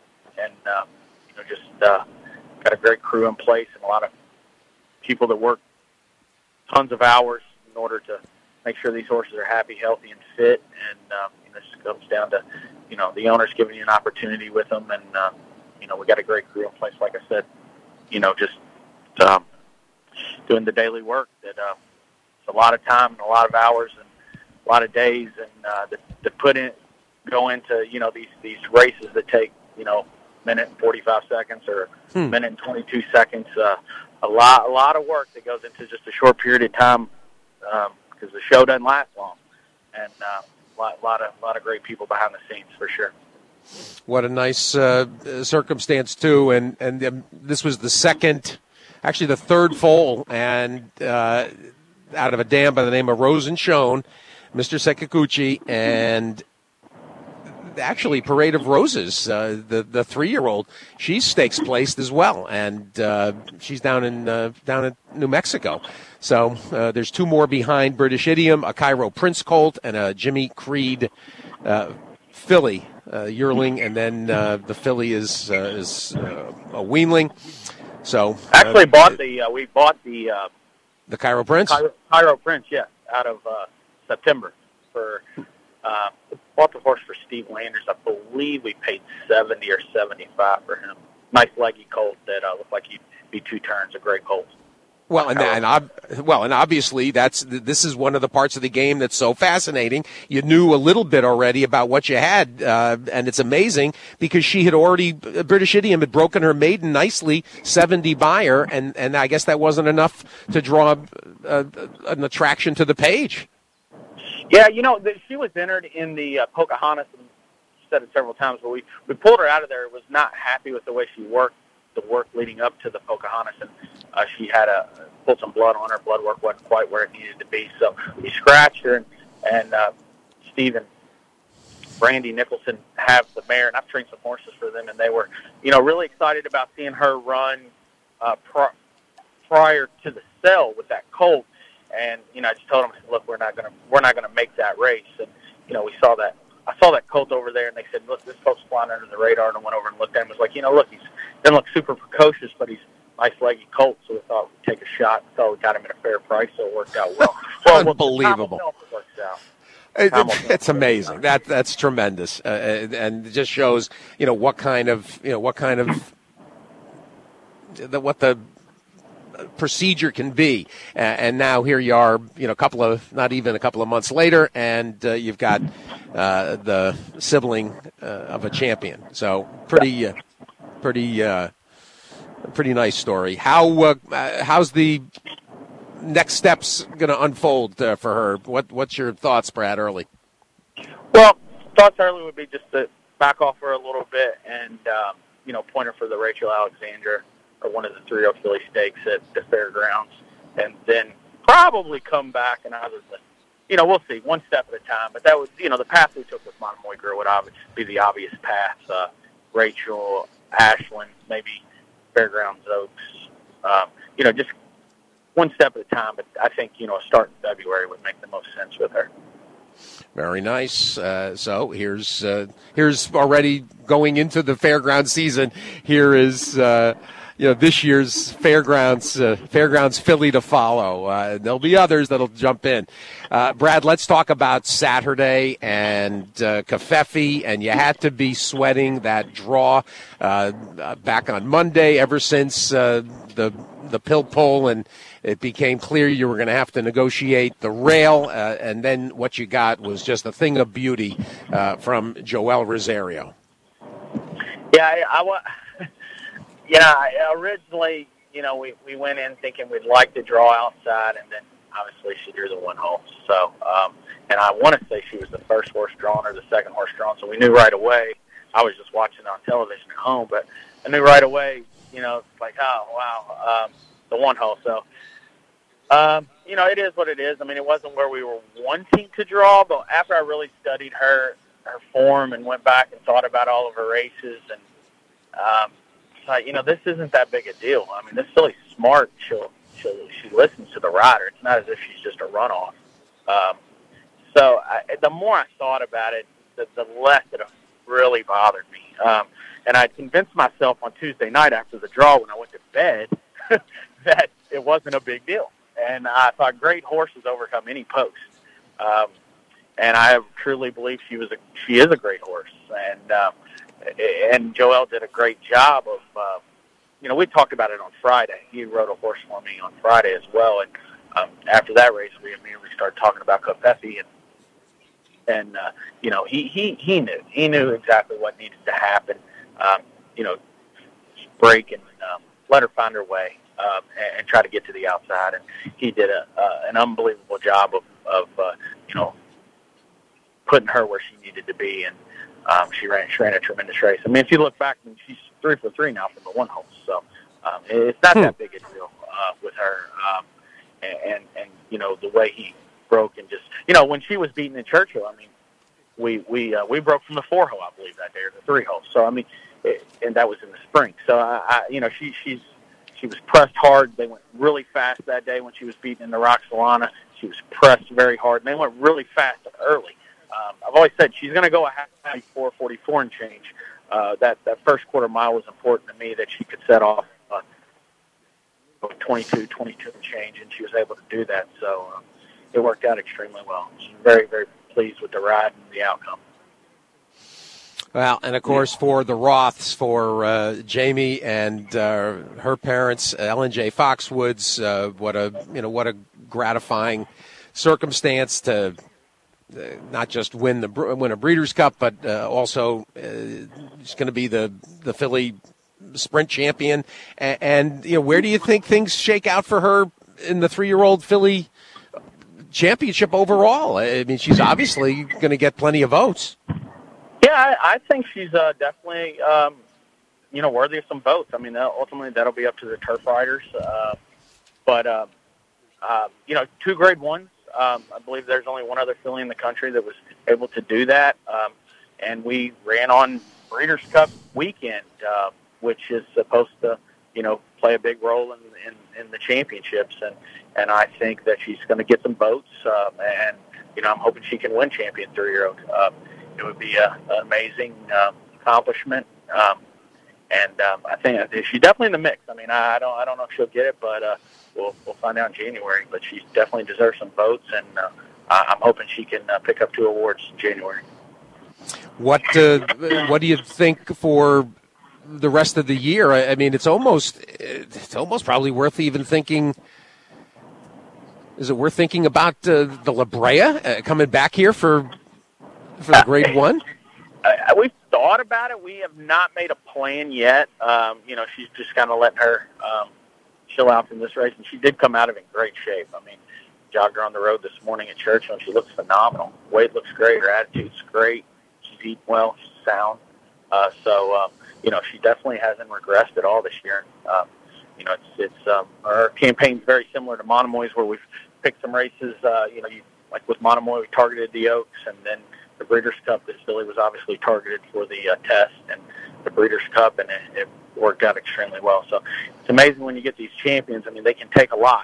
J: got a great crew in place and a lot of people that work tons of hours in order to make sure these horses are happy, healthy, and fit. And this comes down to the owners giving you an opportunity with them, and we got a great crew in place. Like I said, just doing the daily work that it's a lot of time and a lot of hours and a lot of days, and to go into these races that take minute and 45 seconds or minute and 22 seconds. A lot of work that goes into just a short period of time because the show doesn't last long, and a lot of great people behind the scenes for sure.
A: What a nice circumstance too, and this was the third foal, and out of a dam by the name of Rose and Shone, Mr. Sekiguchi, and actually Parade of Roses, the 3-year-old, she's stakes placed as well, and she's down in New Mexico. So there's 2 more behind British Idiom, a Cairo Prince colt, and a Jimmy Creed filly yearling, and then the filly is a weanling. So
J: actually we bought the
A: Cairo Prince.
J: Cairo Prince, yeah, out of September for. Bought the horse for Steve Landers. I believe we paid $70 or $75 for him. Nice leggy colt that looked like he'd be 2 turns, a great colt.
A: Well, and obviously this is one of the parts of the game that's so fascinating. You knew a little bit already about what you had, and it's amazing because British Idiom had broken her maiden nicely, 70 buyer, and I guess that wasn't enough to draw an attraction to the page.
J: Yeah, she was entered in the Pocahontas, and said it several times, but we pulled her out of there. Was not happy with the way she worked, the work leading up to the Pocahontas, and she had pulled some blood on her. Blood work wasn't quite where it needed to be, so we scratched her, and Steve and Brandy Nicholson have the mare, and I've trained some horses for them, and they were, really excited about seeing her run prior to the sale with that colt. And I just told them, look, we're not gonna make that race. And we saw that. I saw that colt over there, and they said, look, this colt's flying under the radar. And I went over and looked at him. Was like, look, he doesn't look super precocious, but he's a nice leggy colt. So we thought we'd take a shot. We thought we got him at a fair price, so it worked out well.
A: Unbelievable.
J: It works out.
A: It's amazing. That's tremendous, and it just shows what the procedure can be. And now here you are, not even a couple of months later, and you've got the sibling of a champion. So pretty nice story. How's the next steps going to unfold for her? What's your thoughts, Brad Early?
J: Well, thoughts early would be just to back off her a little bit and point her for the Rachel Alexandra or one of the 3-year-old filly stakes at the fairgrounds, and then probably come back and we'll see, one step at a time. But that was, the path we took with Monomoy Girl would obviously be the obvious path. Rachel, Ashland, maybe Fairgrounds Oaks, just one step at a time. But I think, a start in February would make the most sense with her.
A: Very nice. So here's already going into the fairground season. Here is this year's fairgrounds filly to follow. There'll be others that'll jump in. Brad, let's talk about Saturday and Covfefe, and you had to be sweating that draw back on Monday. Ever since the pill pull, and it became clear you were going to have to negotiate the rail, and then what you got was just a thing of beauty from Joel Rosario.
J: Yeah, originally, we went in thinking we'd like to draw outside, and then obviously she drew the 1 hole. So, and I want to say she was the first horse drawn or the second horse drawn, so we knew right away I was just watching it on television at home, but I knew right away, it's like, oh, wow, the one hole. So, it is what it is. I mean, it wasn't where we were wanting to draw, but after I really studied her form and went back and thought about all of her races, and this isn't that big a deal. I mean, this filly's smart. She listens to the rider. It's not as if she's just a runoff. So the more I thought about it, the less it really bothered me. And I convinced myself on Tuesday night after the draw when I went to bed that it wasn't a big deal. And I thought great horses overcome any post. And I truly believe she is a great horse. And Joel did a great job of, we talked about it on Friday. He rode a horse for me on Friday as well. And after that race, we immediately started talking about Kopepi. And he knew exactly what needed to happen. Break and let her find her way and try to get to the outside. And he did an unbelievable job of putting her where she needed to be. And she ran a tremendous race. I mean, if you look back, she's 3 for 3 now from the one hole. So it's not that big a deal with her. And the way he broke and just, when she was beaten in Churchill, I mean, we broke from the 4 hole, I believe, that day, or the 3 hole. So, I mean, and that was in the spring. So, she was pressed hard. They went really fast that day when she was beaten in the Roxelana. She was pressed very hard, and they went really fast early. I've always said she's going to go a half 44 and change. That first quarter mile was important to me, that she could set off 22 and change, and she was able to do that. So it worked out extremely well. I was very, very pleased with the ride and the outcome.
A: Well, and of course for the Roths, for Jamie and her parents, Ellen J. Foxwoods, what a gratifying circumstance to not just win a Breeders' Cup, but also she's going to be the filly sprint champion. And where do you think things shake out for her in the 3-year-old filly championship overall? I mean, she's obviously going to get plenty of votes.
J: Yeah, I think she's definitely, worthy of some votes. I mean, ultimately that'll be up to the turf riders. But 2 grade 1s. I believe there's only one other filly in the country that was able to do that. And we ran on Breeders' Cup weekend, which is supposed to, play a big role in the championships. And I think that she's going to get some votes. And I'm hoping she can win champion 3-year-old. It would be an amazing accomplishment. And I think she's definitely in the mix. I mean, I don't know if she'll get it, but we'll find out in January. But she definitely deserves some votes, and I'm hoping she can pick up 2 awards in January.
A: What do you think for the rest of the year? I mean, it's almost probably worth even thinking. Is it worth thinking about the La Brea coming back here for the grade 1?
J: We've thought about it. We have not made a plan yet. She's just kind of letting her chill out from this race, and she did come out of it in great shape. I mean, jogged her on the road this morning at Churchill, and she looks phenomenal. Weight looks great. Her attitude's great. She's eating well. She's sound. She definitely hasn't regressed at all this year. Our campaign's very similar to Monomoy's, where we've picked some races. Like with Monomoy, we targeted the Oaks, and then the Breeders' Cup, this filly was obviously targeted for the test and the Breeders' Cup, and it worked out extremely well. So it's amazing when you get these champions. I mean, they can take a lot.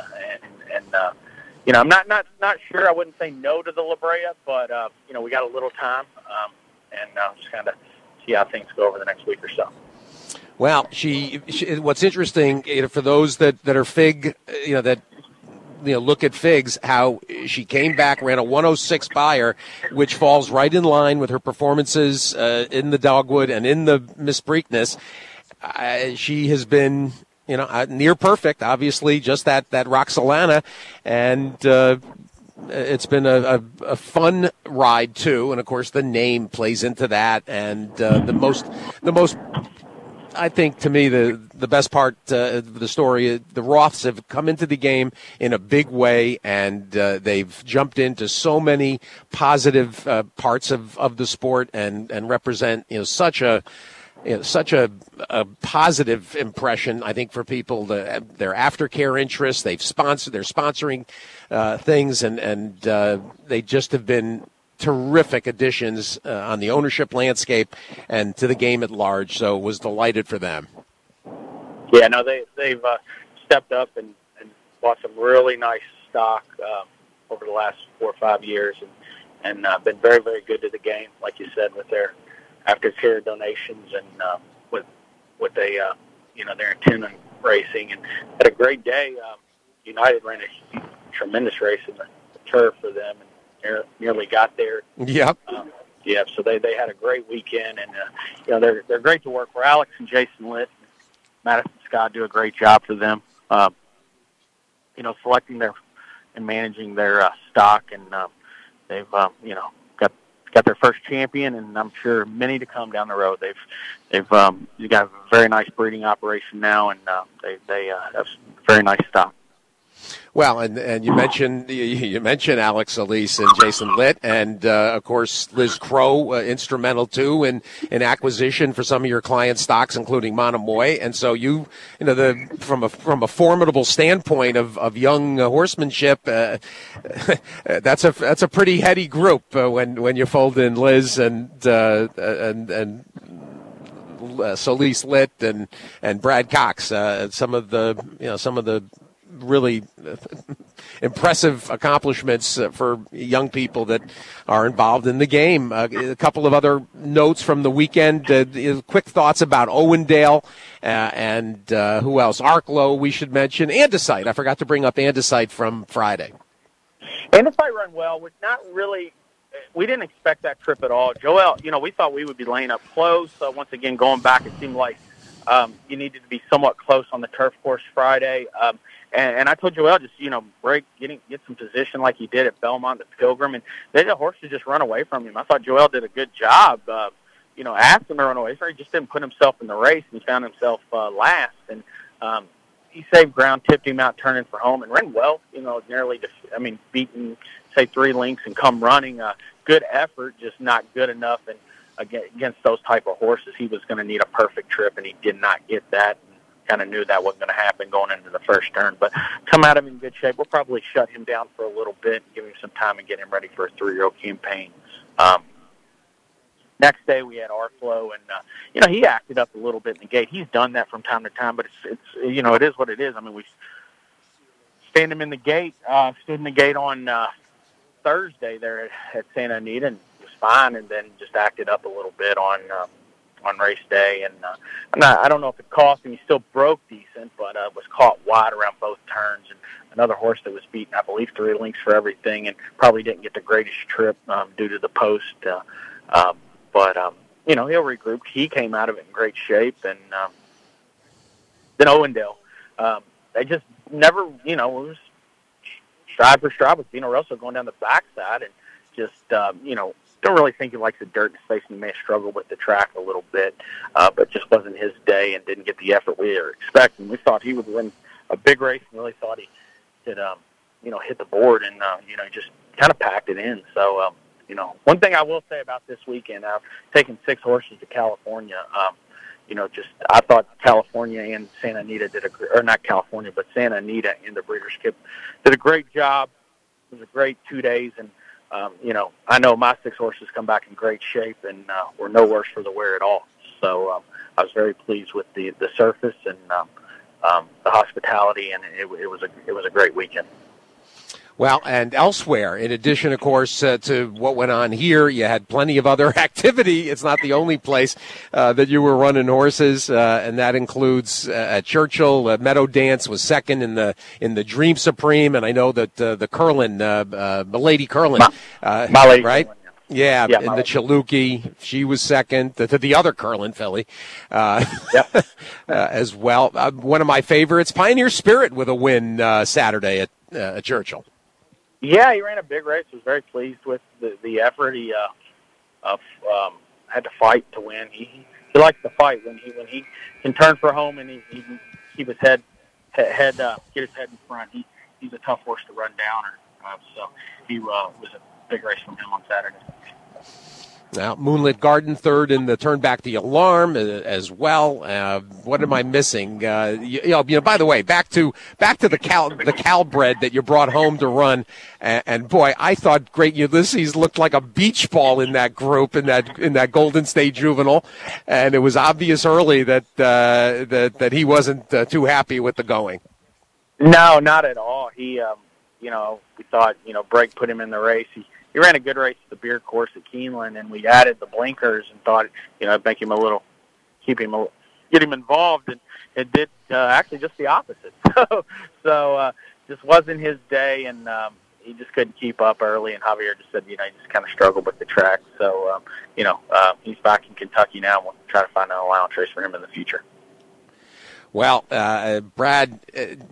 J: I'm not sure. I wouldn't say no to the La Brea, but we got a little time, and just kind of see how things go over the next week or so.
A: Well, what's interesting, for those that are Fig, look at Figs, how she came back, ran a 106 Beyer, which falls right in line with her performances in the Dogwood and in the Miss Preakness. She has been, near perfect, obviously, just that Roxelana, and it's been a fun ride too. And of course, the name plays into that, and the most I think, to me, the best part of the story, the Roths have come into the game in a big way, and they've jumped into so many positive parts of the sport and represent such a positive impression, I think, for people. Their aftercare interests, they're sponsoring things, and they just have been terrific additions on the ownership landscape and to the game at large. So was delighted for them.
J: Yeah, no, they've stepped up and bought some really nice stock over the last 4 or 5 years, and been very, very good to the game, like you said, with their aftercare donations and with their intent on racing, and had a great day. United ran a tremendous race in the turf for them, and nearly got there.
A: Yep.
J: So they had a great weekend, and they're great to work for. Alex and Jason Litt, Madison Scott do a great job for them. Selecting their and managing their stock, and they've got their first champion, and I'm sure many to come down the road. They've got a very nice breeding operation now, and they have very nice stock.
A: Well, and you mentioned Alex Elise and Jason Litt, and of course Liz Crow, instrumental too in acquisition for some of your client stocks, including Monomoy. And so from a formidable standpoint of young horsemanship, that's a pretty heady group when you fold in Liz and Solis Litt and Brad Cox. Some of the really impressive accomplishments for young people that are involved in the game. A couple of other notes from the weekend. Quick thoughts about Owendale and who else? Arklow, we should mention. Andesite. I forgot to bring up Andesite from Friday.
J: Andesite run well. We didn't expect that trip at all. Joel, we thought we would be laying up close. Once again, going back, it seemed like you needed to be somewhat close on the turf course Friday. And I told Joel, just, get some position like he did at Belmont, the Pilgrim, and the horse to just run away from him. I thought Joel did a good job, asked him to run away. He just didn't put himself in the race, and he found himself last. And he saved ground, tipped him out, turning for home, and ran well, beaten, say, 3 lengths and come running. Good effort, just not good enough. And against those type of horses, he was going to need a perfect trip, and he did not get that. Kind of knew that wasn't going to happen going into the first turn, but come out of him in good shape. We'll probably shut him down for a little bit, give him some time and get him ready for a 3-year-old campaign. Next day we had Arklow, and he acted up a little bit in the gate. He's done that from time to time, but it's it is what it is. I mean, we stand him in the gate, stood in the gate on Thursday there at Santa Anita, and was fine, and then just acted up a little bit on race day, and I don't know if it cost him. He still broke decent, but was caught wide around both turns, and another horse that was beaten, I believe, 3 lengths for everything, and probably didn't get the greatest trip due to the post. But he'll regroup. He came out of it in great shape, and then Owendale. They just never, it was stride for stride with Dino Rosso going down the backside, and just don't really think he likes the dirt in his face, and he may have struggled with the track a little bit, but just wasn't his day and didn't get the effort we were expecting. We thought he would win a big race, and really thought he could, hit the board, and, just kind of packed it in. So, one thing I will say about this weekend, I've taken 6 horses to California. I thought California and Santa Anita Santa Anita and the Breeders' Cup did a great job. It was a great 2 days, and I know my 6 horses come back in great shape, and were no worse for the wear at all. So I was very pleased with the surface and the hospitality, and it was a great weekend.
A: Well, and elsewhere, in addition, of course, to what went on here, you had plenty of other activity. It's not the only place that you were running horses, and that includes at Churchill. Meadow Dance was second in the Dream Supreme, and I know that the Curlin, Milady Curlin,
J: right?
A: Curlin, yeah, in the Chaluki, she was second to the other Curlin filly, as well. One of my favorites, Pioneer Spirit, with a win Saturday at Churchill.
J: Yeah, he ran a big race. Was very pleased with the effort. He had to fight to win. He likes to fight. When he can turn for home and he can keep his head get his head in front. He's a tough horse to run down. So he was a big race from him on Saturday.
A: Now, Moonlit Garden third in the Turn Back the Alarm as well. What am I missing? By the way, back to the Calbred that you brought home to run, and boy, I thought Great Ulysses looked like a beach ball in that group in that Golden State Juvenile, and it was obvious early that he wasn't too happy with the going.
J: No, not at all. He, we thought Brake put him in the race. He ran a good race at the Beard Course at Keeneland, and we added the blinkers and thought, make him get him involved, and it did actually just the opposite. So just wasn't his day, and he just couldn't keep up early. And Javier just said, he just kind of struggled with the track. So he's back in Kentucky now, and we'll try to find an allowance race for him in the future. Well,
A: Brad.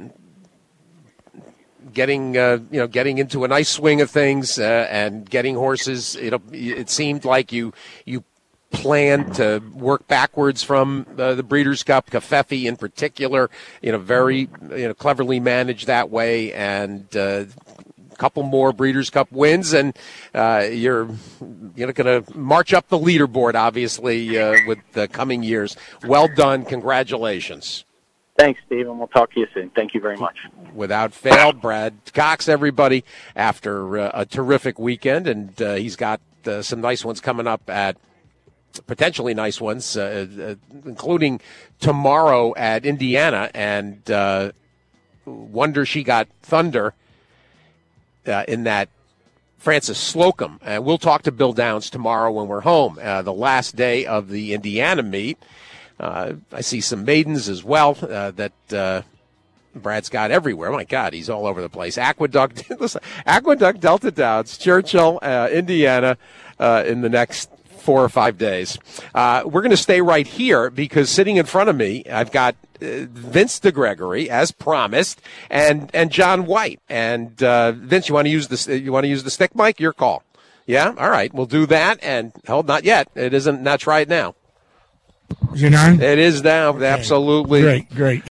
A: Getting into a nice swing of things and getting horses. It seemed like you planned to work backwards from the Breeders' Cup. Covfefe in particular, very cleverly managed that way, and a couple more Breeders' Cup wins, and you're going to march up the leaderboard, obviously, with the coming years. Well done, congratulations.
J: Thanks, Steve, and we'll talk to you soon. Thank you very much.
A: Without fail, Brad Cox, everybody, after a terrific weekend, and he's got some nice ones coming up potentially nice ones, including tomorrow at Indiana, and wonder she got Thunder in that Francis Slocum. And we'll talk to Bill Downs tomorrow when we're home, the last day of the Indiana meet. I see some maidens as well that Brad's got everywhere. My God, he's all over the place. Aqueduct, Delta Downs, Churchill, Indiana in the next 4 or 5 days. We're going to stay right here because sitting in front of me, I've got Vince DeGregory, as promised, and John White. And Vince, you want to use the stick mic? Your call. Yeah, all right, we'll do that. And not yet. It isn't. That's right now.
K: Is it on?
A: It is now. Okay. Absolutely.
K: Great.